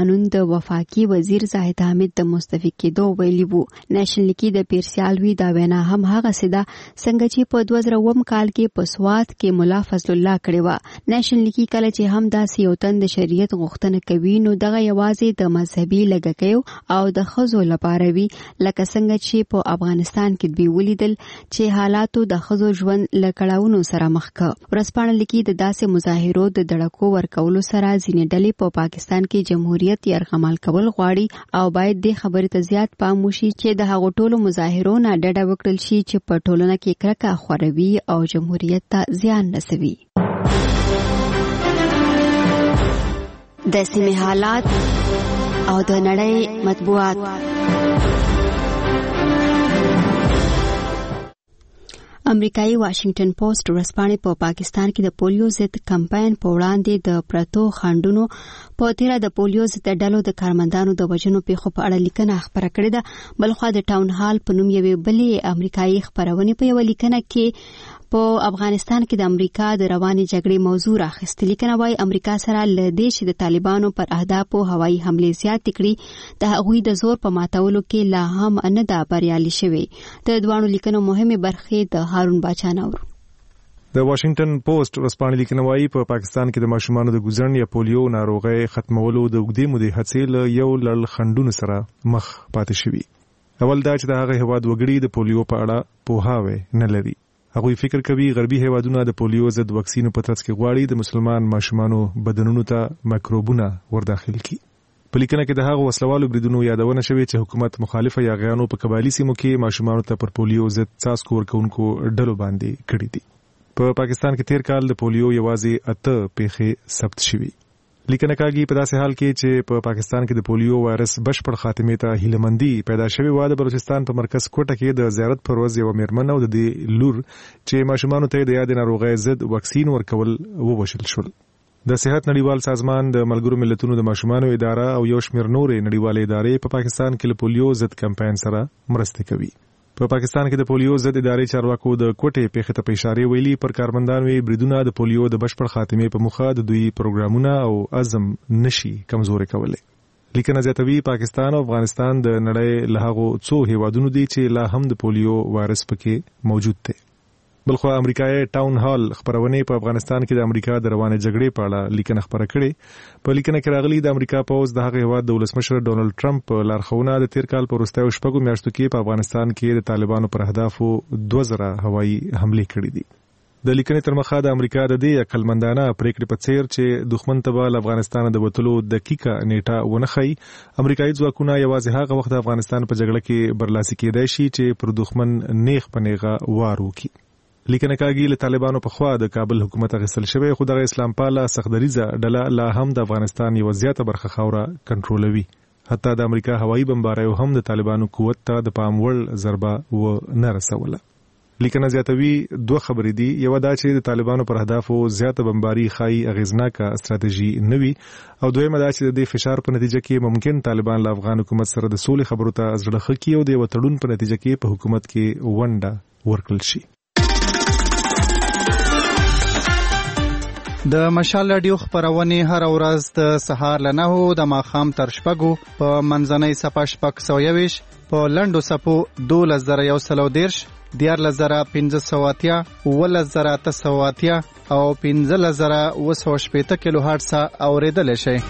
Speaker 1: قانون د وفاقي وزیر زاهد حامد د مستعفي کېدو ویلي وو. نېشنل لیګ د پیرسیالوي دا وینا هم هغه سده څنګه چې په دوه زره اووه کال کې په سوات کې مولا فضل الله کړی و. نېشنل لیګ کله چې هم داسې یو تن د شریعت غوښتنه کوي نو دغه یوازې د مذهبي لګکیو او د خزو لپاره وي، لکه څنګه چې په افغانستان کې دوی ولیدل چې حالاتو د خزو ژوند له کړاوونو سره مخ ک. ورځپاڼه لیکي د داسې مظاهرو د دړکو ورکولو سره ځینې ډلې په پاکستان کې جمهوریت یرغمال کول غواړي او باید د خبرې ته زیات پام وشي چې د هغو ټولو مظاهرو نه ډډه وکړل شي چې په ټولنه کې کرکه خوروي او جمهوریت ته زیان رسوي. د سیمې حالات او د نړۍ مطبوعات. امریکایي واشنگټن پوسټ ورځپاڼې په پاکستان کې د پولیو ضد کمپاین په وړاندې د پرتو خنډونو په تیره د پولیو ضد ډلو د کارمندانو د وژنو پیښو په اړه لیکنه خپره کړې ده. بلخوا د ټاون هال په نوم یوې بلې امریکایي خپرونې په یوه لیکنه کې په افغانستان کې د امریکا د روانې جګړې موضوع راخیستې. لیکنه وايي امریکا سره له دې چې د طالبانو پر اهدافو هوایي حملې زیاتې کړي د هغوی د زور په ماتولو کې لا هم نه ده بریالي شوې. د دواړو لیکنو مهمې برخې د هارون باچا ناورو.
Speaker 17: د واشنگټن پوسټ ورځپاڼې لیکنه وايي په پاکستان کې د ماشومانو د ګوزن یا پولیو ناروغۍ ختمولو د اوږدې مودې هڅې له یو لړ خنډونو سره مخ پاتې شوي. اول دا چې د هغه هیواد وګړي د پولیو په اړه پوهاوی نه لري. هغوی فکر کوي غربي هیوادونه د پولیو ضد واکسینو په ترڅ کې غواړي د مسلمان ماشومانو بدنونو ته میکروبونه ورداخل کړي. په لیکنه کې د هغو وسلوالو بریدونو یادونه شوې چې حکومت مخالفه یاغیانو په قبایلي سیمو کې ماشومانو ته پر پولیو ضد څاڅکو ورکوونکو ډلو باندې کړي دي. په پاکستان کې تیر کال د پولیو یوازې اته پیښې ثبت شوې. لیکنه کاږي په داسې حال کې چې په پاکستان کې د پولیو وایرس بشپړ خاتمې ته هیلمندي پیدا شوې و. د بلوچستان په مرکز کوټه کې د زیارت پر ورځ یو میرمن او د دې لور چې ماشومانو ته د یادې ناروغۍ ضد واکسین ورکول ووژل شول. د صحت نړیوال سازمان د ملګرو ملتونو د ماشومانو اداره او یو شمېر نورې نړیوالې ادارې په پاکستان کې له پولیو ضد کمپاین سره مرسته کوي. په پاکستان کې د پولیو ضد ادارې چارواکو د کوټې پیښې ته په اشاره ویلي پر کارمندانو یې بریدونه د پولیو د بشپړ خاتمې په موخه د دوی پروګرامونه او عزم نشي کمزوري کولای. لیکنه زیاتوي پاکستان او افغانستان د نړۍ له هغو څو هیوادونو دي چې لا هم د پولیو وایرس پکې موجود دی. بلخو امریکایي ټاون هال خبرونه په افغانستان کې د امریکا د روانې جګړې په اړه لیکنه خبره کړې. په لیکنه کې راغلي د امریکا پوز د هغه هیواد د ولسمشر ډونالد ټرمپ لارښوونه د تیر کال په وروستیو شپږو میاشتو کې په افغانستان کې د طالبانو پر اهدافو دوه زره هوایي حملې کړې دي. د لیکنې تر مخه د امریکا د دې عقلمندانه پریکړې په څیر چې دښمن ته به له افغانستان د وتلو دقیقه نیټه ونه ښیي، امریکایي ځواکونه یوازې هغه وخت د افغانستان په جګړه کې برلاسي کېدای شي چې پر دښمن نیغ په نیغه وار وکړي. لیکنه کاږي له طالبانو په خوا د کابل حکومت اخیستل شوی، خو دغه اسلام پاله سختدریزه ډله لا هم د افغانستان یو زیاته برخه خاوره کنټرولوي. حتی د امریکا هوایي بمباریو هم د طالبانو قوت ته د پام وړ ضربه و نه رسوله. لیکنه زیاتوي دوه خبرې دي. یو دا چې د طالبانو پر اهدافو زیاته بمباري خای اغیزناکه استراتیژي نه وي، او دویمه دا چې د دې فشار په نتیجه کې ممکن طالبان له افغان حکومت سره د سولې خبرو ته زړه ښه کړي او د یو تړون په نتیجه کې په حکومت کې ونډه ورکړل شي.
Speaker 4: د مشال رادیو خبرونه هر ورځ د سهار له نهو د ماښام تر شپږو په منځنۍ صفه شپږ سوه یویشت په لنډو صفو دولس زره یو سل او دېرش، دیارلس زره پنځه سوه اتیا، اوولس زره اته سوه اتیا او پنځلس زره اوه سوه شپېته کیلو هرټز اورېدلی شئ.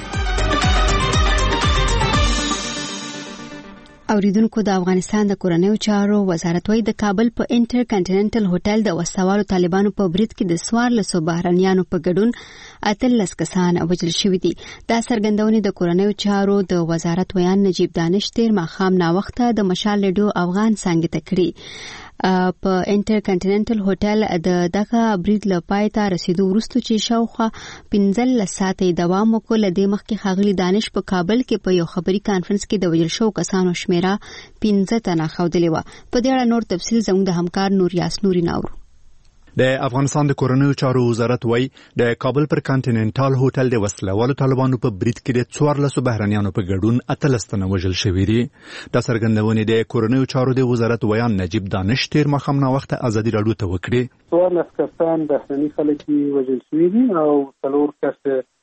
Speaker 1: اوریدونکو د افغانستان د کورنیو چارو وزارت وايي د کابل په انټر کنټیننټل هوټل د وسوالو طالبانو په برید کې د څوارلسو بهرنیانو په ګډون اتلس کسان وژل شوي دي. دا څرګندونې د کورنیو چارو د وزارت ویان نجیب دانش تیر ماښام ناوخته د مشال ریډیو افغان څانګې ته کړي. په انټر کنټیننټل هوټل د دغه برید له پای ته رسیدو وروسته چې شاوخوا پنځلس ساعته دوام وکړ. له دې مخکې ښاغلي دانش په کابل کې په یو خبري کانفرنس کې د وژل شوو کسانو شمیره پنځه تنه ښودلې وه. په دې اړه نور تفصیل زموږ د همکار نور یاسنوري ناورو.
Speaker 18: د افغانستان د کورنیو چارو وزارت وايي د کابل پر کانټیننټال هوټل د وسلوالو طالبانو په برید کې د څوارلسو بهرنیانو په ګډون اتلس تنه وژل شوي دي. دا څرګندونې د کورنیو چارو د وزارت ویان نجیب دانش تیر ماښام ناوخته ازادي راډیو ته وکړې.
Speaker 7: څوارلس کسان بهرني خلک وژل شوي دي او څلور کس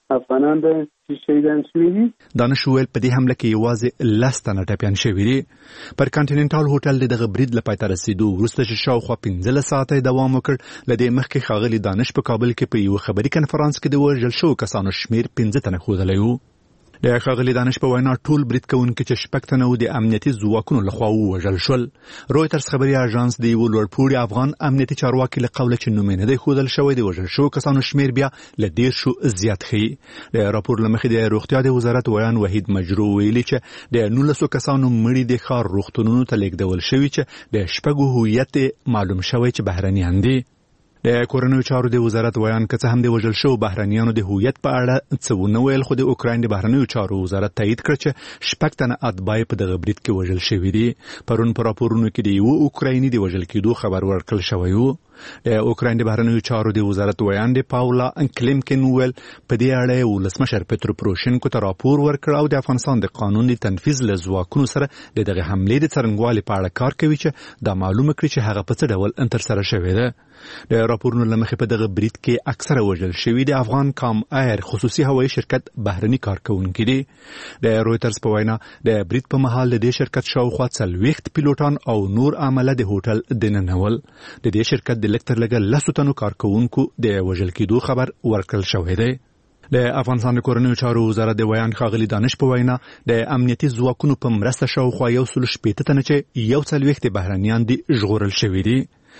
Speaker 7: افغانان د شهیدان شوي دي.
Speaker 18: دانش ویل په دې حمله کې یوازې لس تنه ټپیان شوي دي. پر کانټیننټال هوټل د دغه برید له پای ته رسیدو وروسته چې شاوخوا پنځلس ساعته دوام وکړ، له دې مخکې ښاغلي دانش په کابل کې په یو خبري کنفرانس کې د وژل شوو کسانو شمیر پنځه تنه ښودلی و. د ښاغلي دانش په وینا ټول برید کوونکي چې شپږ تنه وو د امنیتي ځواکونو لخوا ووژل شول. رویټرز خبري اژانس د یو لوړپوړي افغان امنیتي چارواکي له قوله چې نوم یې نه دی ښودل شوی د وژل شوو کسانو شمیر بیا له دېرشو زیات ښیي. د راپور له مخې د روغتیا د وزارت ویان وحید مجرو ویلي چې د نولسو کسانو مړي د ښار روغتونونو ته لیږدول شوي چې د شپږو هویت معلوم شوی چې بهرنیان دي. د کورنیو چارو د وزارت ویان که څه هم د وژل شوو بهرنیانو د هویت په اړه څه ونه ویل، خو د اوکراین د بهرنیو چارو وزارت تایید کړ چې شپږ تنه اتباع په دغه برید کې وژل شوي دي. پرون په راپورونو کې د یو اوکرایني د وژل کېدو خبر ورکړل شوی و. د اوکراین د بهرنیو چارو د وزارت ویان د پاولا انکلیمکن ویل په دې اړه ولسمشر پترو پروشینکو ته راپور ورکړ او د افغانستان د قانون د تنفیذ له ځواکونو سره د دغه حملې د څرنګوالي په اړه کار کوي چې دا معلومه کړي چې هغه په څه ډول ترسره شوې ده. د راپورونو له مخې په دغه برید کې اکثره وژل شوي د افغان کام ایر خصوصي هوایي شرکت بهرني کارکونکي دي. د رویټرز په وینا د برید په مهال د دې شرکت شاوخوا څلوېښت پیلوټان او نور عامله د هوټل دننه ول. د دې شرکت د لږ تر لږه لسو تنو کارکونکو د وژل کېدو خبر ورکړل شوی دی. د افغانستان د کورنیو چارو وزارت د ویان ښاغلي دانش په وینا د امنیتي ځواکونو په مرسته شاوخوا یو سل شپېته تنه چې یو څلوېښت بهرنیان دي ژغورل شوي دي.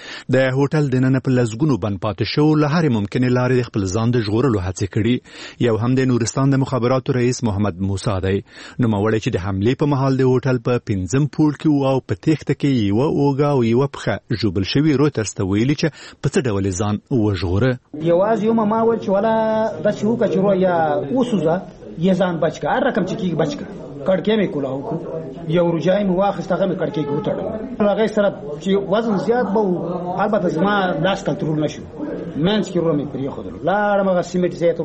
Speaker 18: د هوټل دننه په لسګونو بند پاتې شو له هرې ممکنې لارې د خپل ځان د ژغورلو هڅې کړي. یو هم د نورستان د مخابراتو رئیس محمد موسی دی. نوموړی چې د حملې په مهال د هوټل په پنځم پوړ کې و او په تېښته کې یوه اوږه او یوه پښه ژوبل شوي رویټرز ته ویلي چې په څه ډول ځان وژغوره.
Speaker 19: یوازې یو ما ویل چې ولا داسې وکړه چې رو یا وسوځه یې ځان بچ کړه، هر رقم چې کېږي بچ کړه. کړکۍ مې کولاو کړو، یو روجای مې واخیست، هغه مې کړکۍ کې وتړل. هغې سره چې وزن زیات به و، البته زما لاس کنټرول نه شو، منځ کې وروره مې پرېښودلو، لاړم هغه سیمټ ځای ته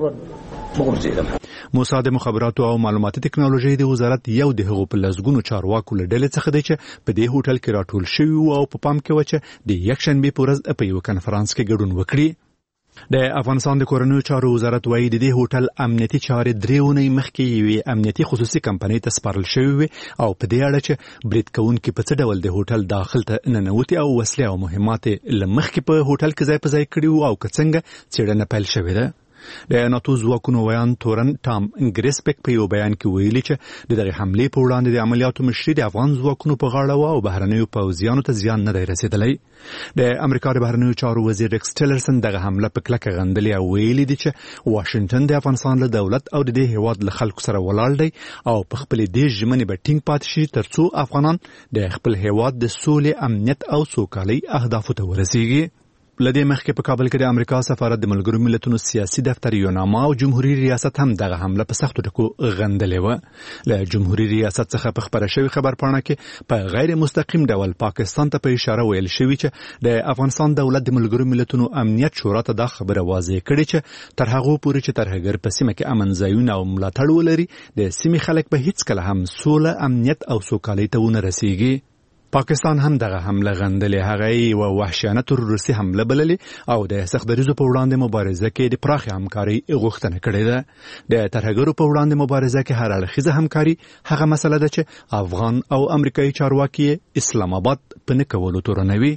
Speaker 19: وغورځېدم.
Speaker 18: موسی د مخابراتو او معلوماتي ټکنالوژۍ د وزارت یو د هغو په لسګونو چارواکو له ډلې څخه دی چې په دې هوټل کې راټول شوي وو او په پام کې وه چې د یکشنبې په ورځ په یوه کنفرانس کې ګډون وکړي. د افغانستان د کورنیو چارو وزارت وایي د دې هوټل امنیتي چارې درې اونۍ مخکې یوې امنیتي خصوصي کمپنۍ ته سپارل شوې وې او په دې اړه چې برید کوونکي په څه ډول د هوټل داخل ته ننوتي او وسلې او مهمات له مخکې په هوټل کې ځای په ځای کړي وو او که څنګه څېړنه پیل شوې ده. د ناتو ځواکونو ویان تورن ټام ګریسپک په یو بیان کې ویلي چې د دغه حملې په وړاندې د عملیاتو مشري د افغان ځواکونو په غاړه وه او بهرنیو پوځیانو ته زیان نه دی رسېدلی. د امریکا د بهرنیو چارو وزیر ریکس ټیلرسن دغه حمله په کلکه غندلې او ویلي دي چې واشنګټن د افغانستان له دولت او د دې هېواد له خلکو سره ولاړ دی او په خپلې دې ژمنې به ټینګ پاتې شي تر څو افغانان د خپل هېواد د سولې، امنیت او سوکالۍ اهدافو ته ورسیږي. لدې مخکې په کابل کې د امریکا سفارت د ملګرو ملتونو سیاسي دفتر یوناما او جمهوریت ریاست هم دغه حمله په سختو ټکو غندلې وه. له جمهوریت ریاست څخه په خبره شوې خبرپاڼه کې په غیر مستقیم ډول پاکستان ته په اشاره ویل شوي چې د افغانستان دولت د ملګرو ملتونو امنیت شورا ته دا خبره واضح کړې چې تر هغو پورې چې ترهګر په سیمه کې امن ځایونه او ملاتړ ولري د سیمې خلک به هیڅکله هم سوله، امنیت او سوکالۍ ته ونه رسیږي. پاکستان هم دغه حمله غندلې، هغه یې یوه وحشیانه تروریستي حمله بللې او د سختدریزو په وړاندې مبارزه کې د پراخې همکارۍ غوښتنه کړې ده. د ترهګرو په وړاندې مبارزه کې هر اړخیزه همکاري هغه مسله ده چې افغان او امریکایي چارواکي اسلام آباد په نه کولو تورنوي.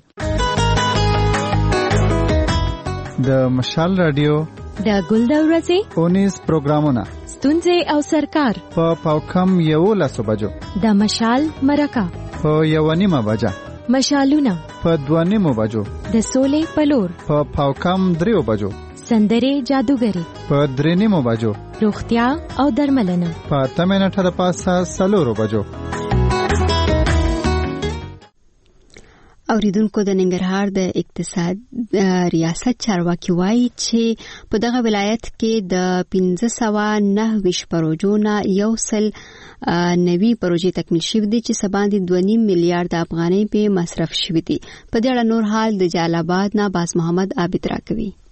Speaker 4: د مشال رادیو
Speaker 13: د ګل د ورځې
Speaker 4: اونیز پروګرامونه
Speaker 13: ستونزې او سرکار
Speaker 4: په پاوکم یولسو بجو،
Speaker 13: د مشال مرکه
Speaker 4: په یوه نیمه بجه،
Speaker 13: مشالونه په
Speaker 4: دوه نیمو بجو،
Speaker 13: د سولې پلور
Speaker 4: په پاوکم دریو بجو،
Speaker 13: سندرې جادوګري په
Speaker 4: درې نیمو بجو،
Speaker 13: روغتیا او درملنه
Speaker 4: په اته منټه د پاسه څلورو بجو.
Speaker 1: اوریدونکو د ننګرهار د اقتصاد ریاست چارواکي وایي چې په دغه ولایت کې د پنځه سوه نهه ویشت پروژو نه یو سل نوي پروژې تکمیل شوي دي چې څه باندې دوه نیم میلیارډ افغانۍ په مصرف شوي دي. په دې اړه نور حال د جلال آباد نه باز محمد عابد راکوي.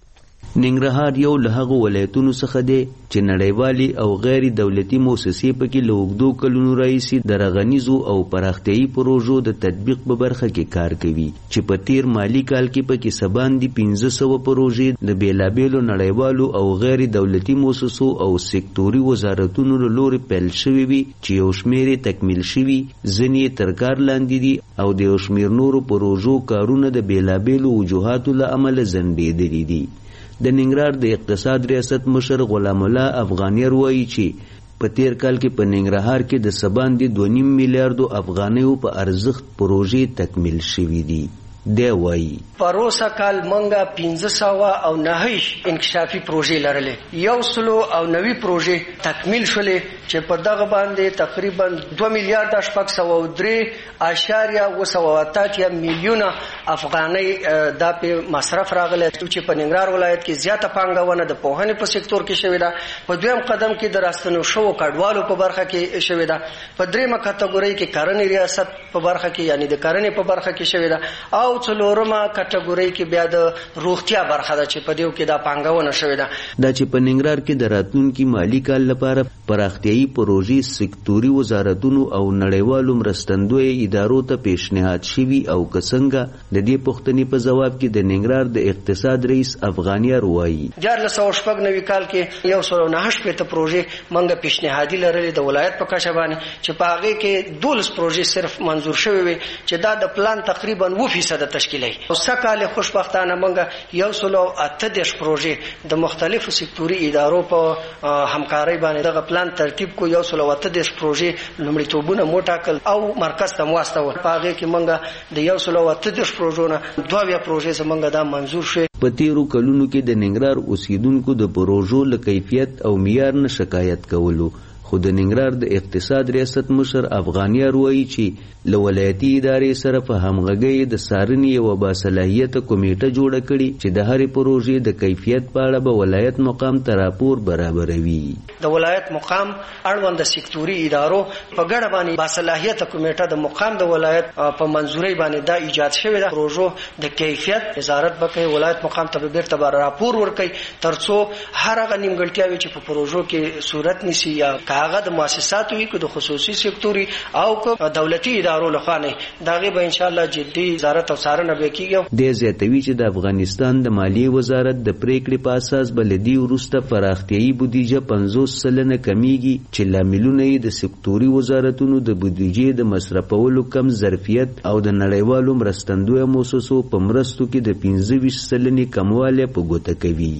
Speaker 20: ننګرهار یو له هغو ولایتونو څخه دی چې نړیوالي او غیر دولتي موسسې پکې له اوږدو کلونو راهیسې د رغنیزو او پراختیایي پروژو د تطبیق په برخه کې کار کوي چې په تیر مالی کال کې پکې څه باندې پنځه سوه پروژې د بېلابېلو نړیوالو او غیر دولتي موسسو او سکتوري وزارتونو له لورې پیل شوي وي چې یو شمېر یې تکمیل شوي، ځینې یې تر کار لاندې دي او د یو شمېر نورو پروژو کارونه د بېلابېلو وجوهاتو له امله ځنډېدلي دي. د ننګرهار د اقتصاد ریاست مشر غلام الله افغانیر وایي چې په تیر کال کې په ننګرهار کې د څه باندې دوه نیم میلیارډو افغانیو په ارزښت پروژې تکمیل شوي دي. دی وایي
Speaker 21: پروسه کال منګه پنځه سوه او نهه انکشافي پروژې لرلې، یو سلو او نوي پروژې تکمیل شولې چې په دغه باندې تقریبا دوه میلیارډه شپږ سوه او درې اشاریه اوه سوه اته اتیا میلیونه افغانۍ دا په مصرف راغلی چې په ننګرهار ولایت کې زیاته پانګونه د پوهنې په سکتور کې شوې ده. په دویم قدم کې د راستنو شوو کډوالو په برخه کې شوې ده. په دریمه کټګورۍ کې کرنې ریاست په برخه کې یعنی د کرنې په برخه کې شوې ده او څلورمه کټګورۍ کې بیا د روغتیا برخه ده چې په دیو کې دا پانګونه شوې ده.
Speaker 20: دا چې په ننګرهار کې د راتلونکي مالی کال لپاره پراختیایي پروژې سکتوري وزارتونو او نړیوالو مرستندویو ادارو ته پیشنهاد شوي او که څنګه د دې پوښتنې په جواب کې د ننګرهار د اقتصاد رئیس افغانیار وایي
Speaker 21: دیارلس سوه شپږ نوي کال کې یو سل او نهه شپېته پروژې موږ پیشنهادي لرلې د ولایت په کچه باندې چې په هغې کې دولس پروژې صرف منظور شوې وې چې دا د پلان تقریبا اووه فیصده تشکیلوي. او سږکال خوشبختانه موږ یو سل او اته دېرش پروژې د مختلفو سکتوري ادارو په همکارۍ باندې دغه پلان ترتیب کو. یو سل او اته دېرش پروژې لومړیتوبونه مو ټاکل او مرکز ته مو واستول. په هغې کې موږ د یو سل او اته دېرش پروژو نه دوه اویا پروژې زموږ دا منظور شوې.
Speaker 20: په تیرو کلونو کې د ننګرهار اوسیدونکو د پروژو له کیفیت او معیار نه شکایت کولو، خو د ننګرهار د اقتصاد ریاست مشر افغانیار وایي چې له ولایتي ادارې سره په همغږۍ د څارنې یوه باصلاحیته کمیټه جوړه کړي چې د هرې پروژې د کیفیت په اړه به ولایت مقام ته راپور برابروي.
Speaker 21: د ولایت مقام اړوند سکتوري ادارو په ګډه باندې باصلاحیته کمیټه د مقام د ولایت په منظورۍ باندې دا ایجاد شوې ده. پروژو د کیفیت وزارت به کوي، ولایت مقام ته به بیرته به راپور ورکوي تر څو هر هغه نیمګړتیاوې چې په پروژو کې صورت نیسي یا هغه د مؤسساتو وي که د خصوصي سکتوري او که دولتي ادارو لخوا نه د هغې به انشاءالله جدي وزارت او څارنه به کېږي.
Speaker 20: دی زیاتوي چې د افغانستان د مالیې وزارت د پریکړې په اساس به له دې وروسته پراختیایي بودیجه پنځوس سلنه کمیږي چې لاملونه یې د سکتوري وزارتونو د بودیجې د مصرفولو کم ظرفیت او د نړیوالو مرستندویو موسسو په مرستو کې د پنځه ویشت سلنې کموالی په ګوته کوي.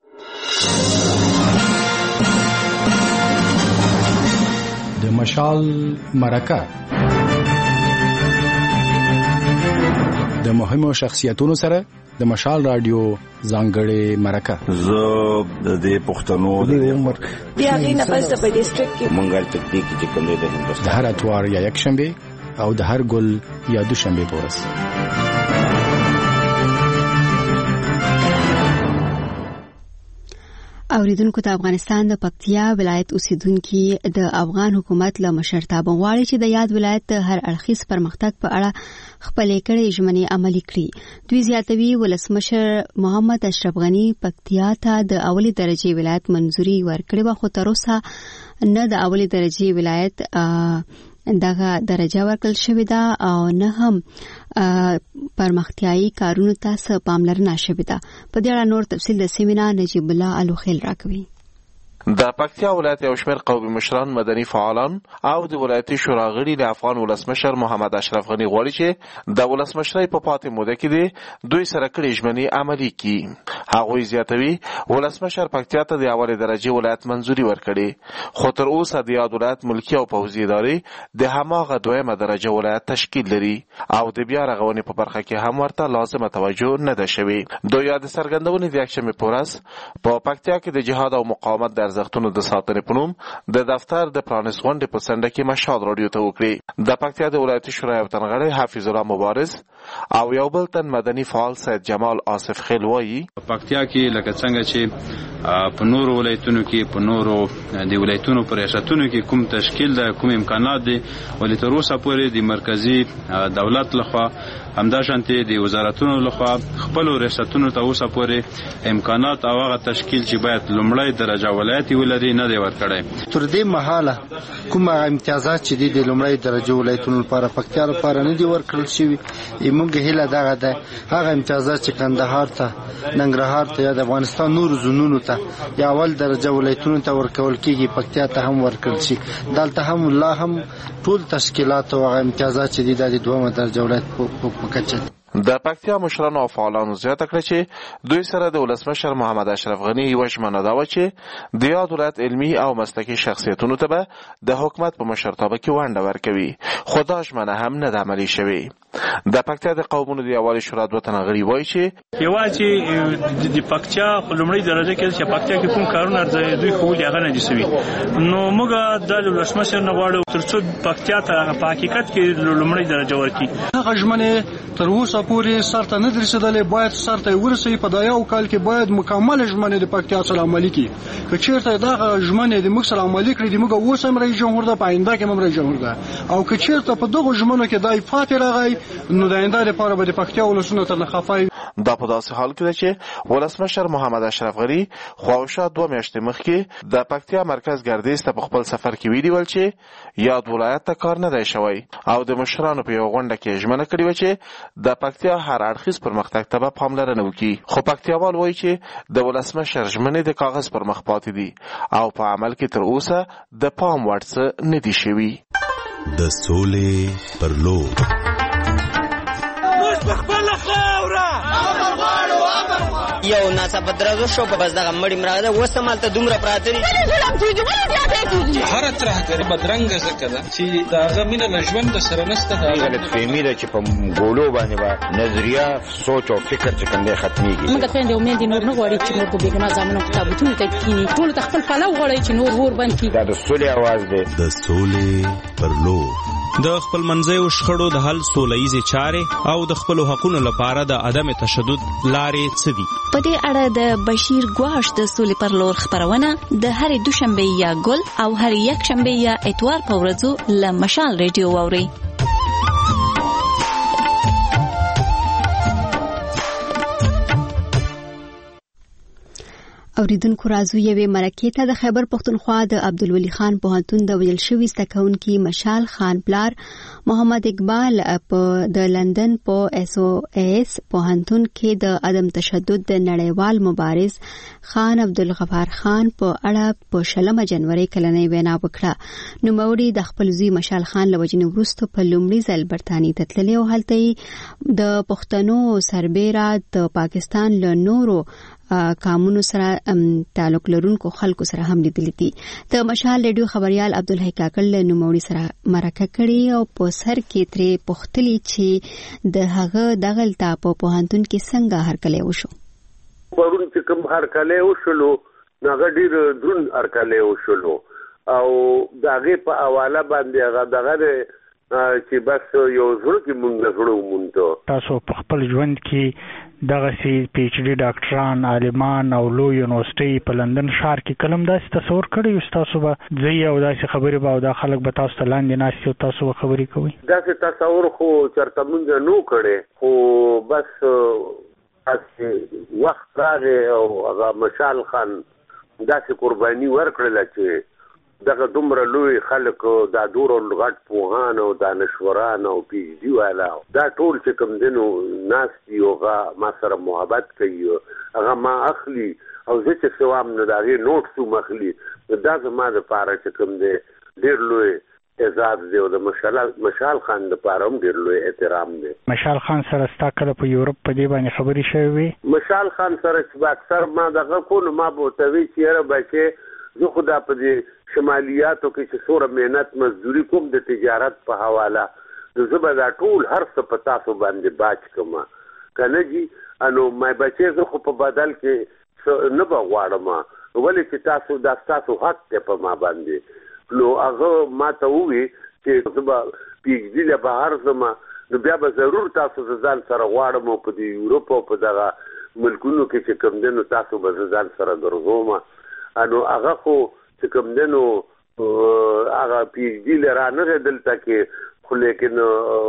Speaker 22: د مشال مرکه د مهمو شخصیتونو سره د مشال رادیو ځانګړې مرکه.
Speaker 23: زه د دې پښتنو د عمر
Speaker 24: بیا غي نه پس په ډیسټریکټ کې
Speaker 23: منګل تکنیک چې کوم د هندوستان
Speaker 22: د هر اتوار یا یک شنبه او د هر ګل یا دوشنبه پورس.
Speaker 1: اوریدونکو ته افغانستان د پکتیا ولایت اوسیدونکي د افغان حکومت له مشرتابه غواړي چې د یاد ولایت د هر اړخیز پرمختګ په اړه خپلې کړې ژمنې عملي کړي. دوی زیاتوي ولسمشر محمد اشرف غني پکتیا ته د اولي درجې ولایت منځوري ورکړې وه، خو تر اوسه نه د اولي درجې ولایت دغه درجه ورکړل شوې ده او نه هم پرمختیایي کارونو ته څه پاملرنه شوې ده. په دې اړه نور تفصیل د سیمینار نجیب الله الوخیل راکوي.
Speaker 25: د پکتیا ولایت یو شمېر قومي مشران، مدني فعالان او د ولایتي شورا غړي د افغان ولسمشر محمد اشرف غني غواړي چې د ولسمشرۍ په پاتې موده کې د دوی سره کړې ژمنې عملي کړي. هغوی زیاتوي ولسمشر پکتیا ته د اولې درجې ولایت منځوري ورکړي، خو تر اوسه د یاد ولایت ملکي او پوځي ادارې د هماغه دویمه درجه ولایت تشکیل لري او د بیا رغونې په برخه کې هم ورته لازمه توجه نه ده شوې. دوی د څرګندونې د یکشنبې په ورځ په پکتیا کې د جهاد او مقاومت د ارزښتونو د ساتنې په نوم د دفتر د پرانیست غونډې په څنډه کې مشال راډیو ته وکړي. د پکتیا د ولایتي شورا یو تن غړی حفیظ الله مبارز او یو بل تن مدني فعال سید جمال آصف خیل وایي
Speaker 3: پکتیا کې لکه څنګه چې په نورو ولایتونو کې په نورو د ولایتونو پر ریاستونو کې کوم تشکیل ده کوم امکانات دي ولې تر اوسه پورې د مرکزی دولت لخوا همداشانته د وزارتونو لخوا خپل ریاستونو ته اوسه پورې امکانات او هغه تشکیل چې باید لومړی درجه ولایتي ولري نه دی ورکړی.
Speaker 6: تر دې مهاله کوم امتیازات چې د لومړی درجه ولایتونو لپاره پکتیا لپاره نه دی ورکړل شوی. موږ هیله دغه ده هغه امتیازات چې کندهار ته ننګرهار ته یا د افغانستان نور زونونو ته یا اول درجه ولایتونو ته ورکول کیږي پکتیا ته هم ورکړل شي. دلته هم الله هم ټول تشکیلات او امتیازات چې دي د دوه درجه ولایت په کچه
Speaker 25: د پکتیا مشرانو او فعالانو زیاته کړه چې دوی سره د ولسمشر محمد اشرف غنی یو ژمنه دا و چې د یاد ولایت علمي او مسلکي شخصیتونو ته به د حکومت په مشرتابه کې ونډه ورکوي، خو دا ژمنه هم نه ده عملي شوې. د پکتیا د قومونو د یووالي شورا دوه تنه غړي وایي چې
Speaker 8: یوازې د پکتیا په لومړۍ درجه کې چې پکتیا کې کوم کارونه دوی ښوولي هغه نه دي سوي، نو موږ د ولسمشر نه غواړو تر څو پکتیا ته په حقیقت کې لومړۍ درجه ورکړي.
Speaker 9: هغه ژمنې تر اوسه پورې سرته نه رسیدلې، باید سرته ورسوي. په دا یو کال کې باید مکمل ژمنې د پکتیا سره عملي کړي. که چیرته دغه ژمنې د موږ سره عملي کړي د موږ اوس هم رئیس جمهور ده، په آینده کې هم رئیس جمهور ده، او که چیرته په دغه ژمنو کې دای فاتح راغی نو د آینده لپاره به د پکتیا ولسونو ته نه خفای.
Speaker 25: دا په داسې حال کې ده چې ولسمشر محمد اشرف غنی خواوشا دوه میاشتې مخکې د پکتیا مرکز ګردیز ته په خپل سفر کې ویلي ول چې یاد ولایت ته کار نه دی شوی او د مشرانو په یو غونډه کې ژمنه کړې وه چې د پکتیا هر اړخیز پرمختګ ته به پاملرنه وکړي. خو پکتیاوال وایي چې د ولسمشر ژمنې د کاغذ پر مخ پاتې دي او په عمل کې تر اوسه د پام وړ څه نه دي شوي.
Speaker 11: د سولې پر لور
Speaker 26: یو ناڅاپه درزو شو په بس دغه مړی مراده وسه مالته دومره پراته دي
Speaker 27: هر ترهګر بدرنګ زکه ده چې داغه مینه نشوند سره نسته دا
Speaker 23: غلط فهمي ده چې په ګولو باندې با نظریه سوچ او فکر چې کنده ختميږي.
Speaker 28: موږ ته د امید نور نه غواړي چې موږ به ګنا زمونږ کتابونه ته کینی ټول تخپل پلو غواړي چې نور ور باندې
Speaker 23: دا د سولې आवाज ده.
Speaker 11: د سولې پر لور
Speaker 10: د خپل منځیو شخړو د حل سولهییزې چارې او د خپلو حقونو لپاره د عدم تشدد لارې څه دي؟
Speaker 29: په دې اړه د بشیر ګواش د سولې پر لور خبرونه د هرې دوشنبې یا ګل او هرې یکشنبې یا اتوار په ورځو له مشال ریډیو واورئ.
Speaker 1: اوریدونکو راځو یوې مرکې ته. د خیبر پښتونخوا د عبدالولي خان پوهنتون د ویل شوي زده کوونکي مشال خان پلار محمد اقبال په د لندن په اس او اس پوهنتون کې د عدم تشدد د نړیوال مبارز خان عبدالغفار خان په اړه په شلمه جنوري کلنۍ وینا وکړه. نوموړي د خپل زوی مشال خان له وجنې وروسته په لومړي ځل برتانیې ته تللی او هلته د پښتنو سربیره د پاکستان له نورو قانونو سره تعلق لرونکو خلکو سره هم لیدلې دي. د مشال ریډیو خبريال عبدالحی کاکړ له نوموړي سره مرکه کړې او په سر کې ترې پوښتلي چې د هغه دغلته په پوهنتون کې څنګه هرکلی وشو.
Speaker 30: پرون چې کوم هرکلی وشلو هغه ډېر دروند هرکلی وشلو او د هغې په حواله باندې هغه دغه چې بس یو زړه کې مونږ زړه ومونده.
Speaker 14: تاسو په خپل ژوند کې دغه سي پی ایچ ډي ډاکټران عالمان او لوی یونیورسيټي په لندن ښار کې کلم داسې تصور کړی تاسو به ځي او داسې خبرې به او دا خلک به تاسو ته لاندې ناست او تاسو به خبرې کوي؟
Speaker 30: داسې تصور خو چېرته مونږ نو کړی، خو بس داسې وخت راغی او هغه مشال خان داسې قرباني ورکړله چې دغه دومره لوی خلک دا دور غټ پوهان او دانشوران او پی ایچ ډي والا دا ټول چې کوم دي نو ناست دي او هغه ما سره محبت کوي، هغه ما اخلي او زه چې څه وایم نو د هغې نوټس هم اخلي. دا زما دپاره چې کوم دی ډېر لوی اعزاز دی او د مشال خان دپاره هم ډېر لوی احترام دی.
Speaker 14: مشال خان سره ستا کله په یورپ په دې باندې خبرې شوې وې؟
Speaker 30: مشال خان سره چې به اکثر ما دغه کو نو ما به ورته وی چې یاره بچې زه خو دا په دې شمالیاتو کې چې څومره محنت مزدوري کوم د تجارت په حواله نو زه به دا ټول هر څه په تاسو باندې باج کوم که نه جي نو ما بچې زه خو په بدل کې نه به غواړم ولې چې تاسو دا تاسو حق ته په ما باندې نو هغه ما ته وی چې زما پی ایچ ډي له بهر زما نو بیا به ضرور تاسو ځان سره غواړم په دې یورپ او په دغه ملکونو کې چې کوم دنو تاسو به ځان سره ګرځوم انو هغه خو چې کوم دنو هغه پی ایچ ډي لرا نه دلته کې خو لیکن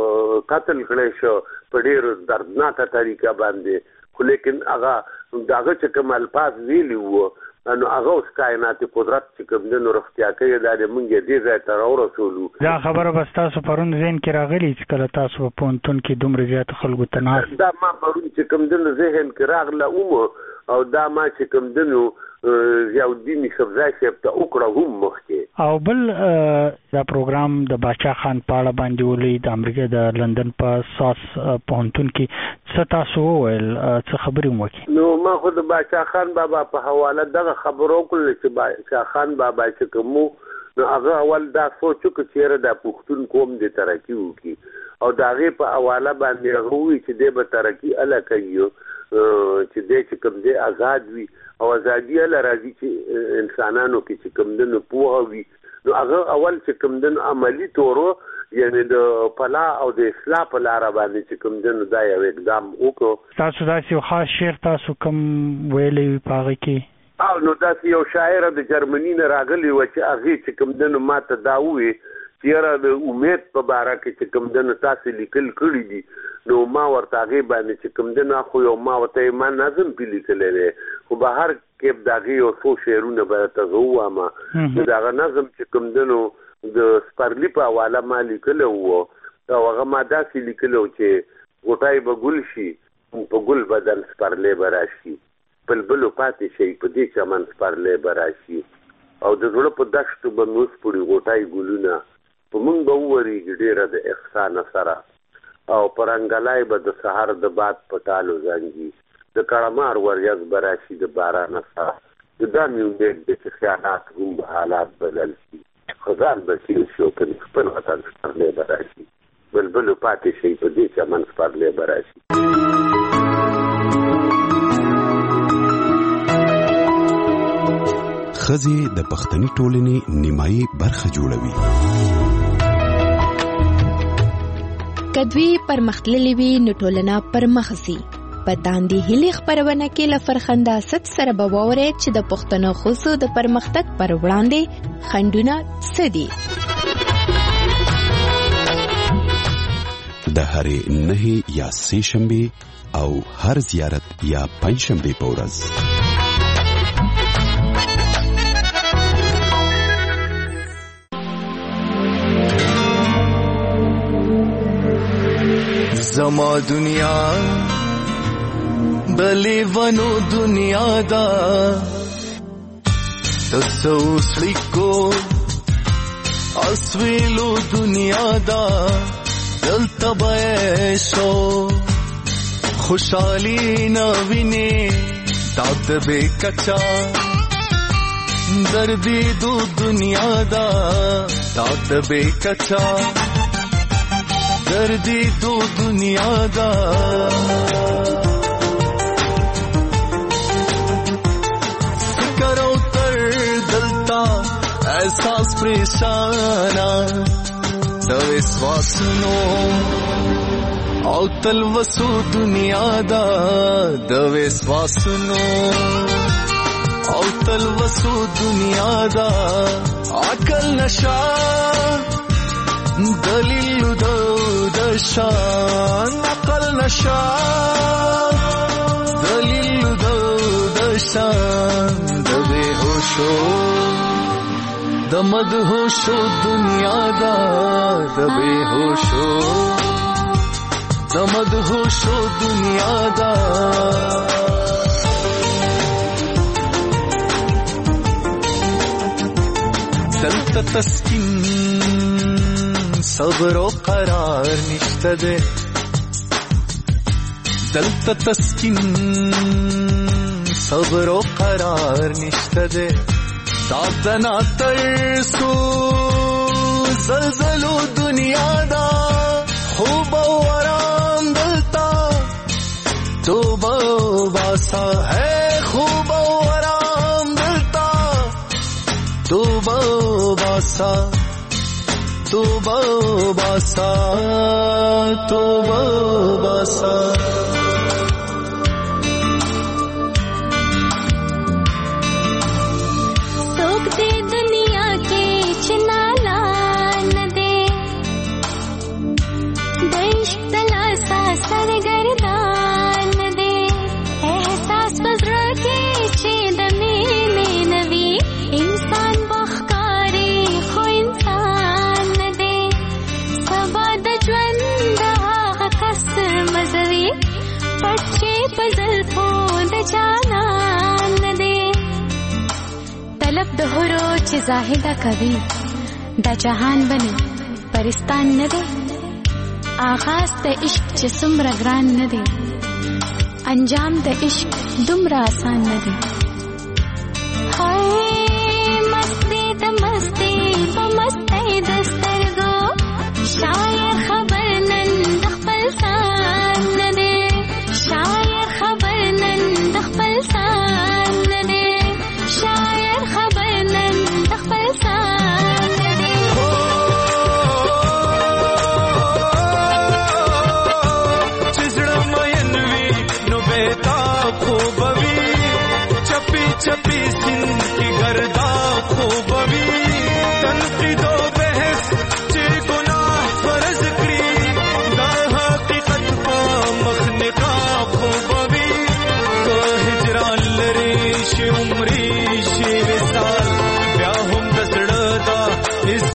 Speaker 30: قتل کړی شو په ډېر دردناکه طریقه باندې خو لیکن هغه دغه چې کوم الفاظ ویلي وو نو هغه اوس کائنات قدرت چې کوم دنو رښتیا کوي دا د مونږ دې ځای ته راورسولو.
Speaker 14: دا خبره بس تاسو پرون ذهن کې راغلی چې کله تاسو په پوهنتون کې دومره زیات خلکو ته ناست
Speaker 30: دا ما پرون چې کوم دنو ذهن کې راغله اومه او دا ما چې کوم دنو ضیاءالدین صفزای صاحب ته وکړه هم مخکې
Speaker 14: او بل دا پروګرام د باچا خان په اړه باندې ولې د امریکا د لندن په ساس پوهنتون کې څه تاسو وویل څه خبرې مو وکړې؟
Speaker 30: نو ما خو د باچا خان بابا په حواله دغه خبرو وکړل چې باچا خان بابا چې کوم نو هغه اول دا سوچ وکړ چې را د پښتون قوم د ترقی وکړي او د هغې په حواله باندې هغه ووایي چې دی به ترقي اله کوي چې دی چې کوم دی آزاد وي او ازادي له راځي چې انسانانو کې چې کوم دنو پوهه وي نو هغه اول چې کوم دنو عملی تورو یعنی د فلا او د اصلاح په لار باندې چې کوم دنو دا یو اقدام وکړو.
Speaker 14: تاسو داسې یو خاص شعر تاسو کوم ویلی په هغه کې؟
Speaker 30: او نو داسې یو شاعر د جرمني نه راغلی و چې هغې چې کوم دنو ماته دا ووایي چې یاره د امید په باره کې چې کوم دنو تاسې لیکل کړي دي نو ما ورته هغې باندې چې کوم دنو خو یو ما ورته ما نظم پې لیکلی دی خو بهر کې د هغې یو څو شعرونه به درته زه ووایم نو د هغه نظم چې کوم دنو د سپرلي په حواله ما لیکلی و او هغه ما داسې لیکلی و چې غوټۍ به ګل شي په ګل بدن سپرلی به راشي بلبلو پاتې شي په دې چمن سپرلی به راشي او د زړه په دښتو به مې وسپړي غوټۍ ګلونه په موږ به وورېږي ډېره د احسانه سره او پرنګلای به د سهار د باد په ټالو زنګي د کړمار وریځ به راشي د بارانه سره د دا مې امید دی چې خیالات هم به حالات بدل شي خزان به سیر شي او په خپل وطن سپرلی به راشي بلبلو پاتې شي په دې چمن سپرلی به راشي.
Speaker 11: ښځې د پښتني ټولنې نیمایي برخه جوړوي.
Speaker 2: کدوی پرمختللې وي نو ټولنه پرمخ ځي. په داندې هیلې خپرونه کې له فرخنده ست سره به واورئ چې د پښتنو ښځو د پرمختګ پر وړاندې خنډونه څه دي.
Speaker 11: د هرې نهې یا سې شنبې او هر زیارت یا پنج شنبې په ورځ
Speaker 5: زما دنیا بلی ونو دنیا دا تسوس لیکو اسویلو دنیا دا دلتا بیشو خوشحالی نوینی داد بے کچا دردی دو دنیا دا داد بے کچا دردی دو دنیا دا فکر او تر دلتا احساس پریشانا دو اسواسنو او تلوسو دنیا دا دو اسواسنو او تلوسو دنیا دا عقل نشا دلیل دو دشان عقل نشا دلیل دو دشان د بے ہوشو د مد ہوشو دنیا دا د بے ہوشو د مد ہوشو دنیا دا دلتا تسکین صبر و قرار نشته ده دلتا تسکین صبر و قرار نشته ده دادنا ترسو زلزلو دنیا دا خوب و ورام دلتا توبه و باسا ہے خوب و ورام دلتا باسا توبه باسا توبه باسا
Speaker 4: سوک دے دنیا کے چنالا نہ دے دیش تلاسا سرگردان دے احساس بزرہ کے چید میں میں نوی انسان بخکاری خو انسان دے سبا د ژوند د هغه کس مزوي پټې په زلفو د جانان دے طلب د هرو چې زاهده کوي د جهان بني پرستان نه دے آغاز د عشق چې څومره ګران نه دی انجام د عشق دومره آسان نه دی هاي مستی د مستی په مستی د سترګو شاعر خبر نن د خپل ځان نه دی شاعر خبر نن د خپل ځان نه دی شاعر خبر نن د خپل ځان نه دی
Speaker 5: چپی چپی سن کی گردا خوبوی تنقیدو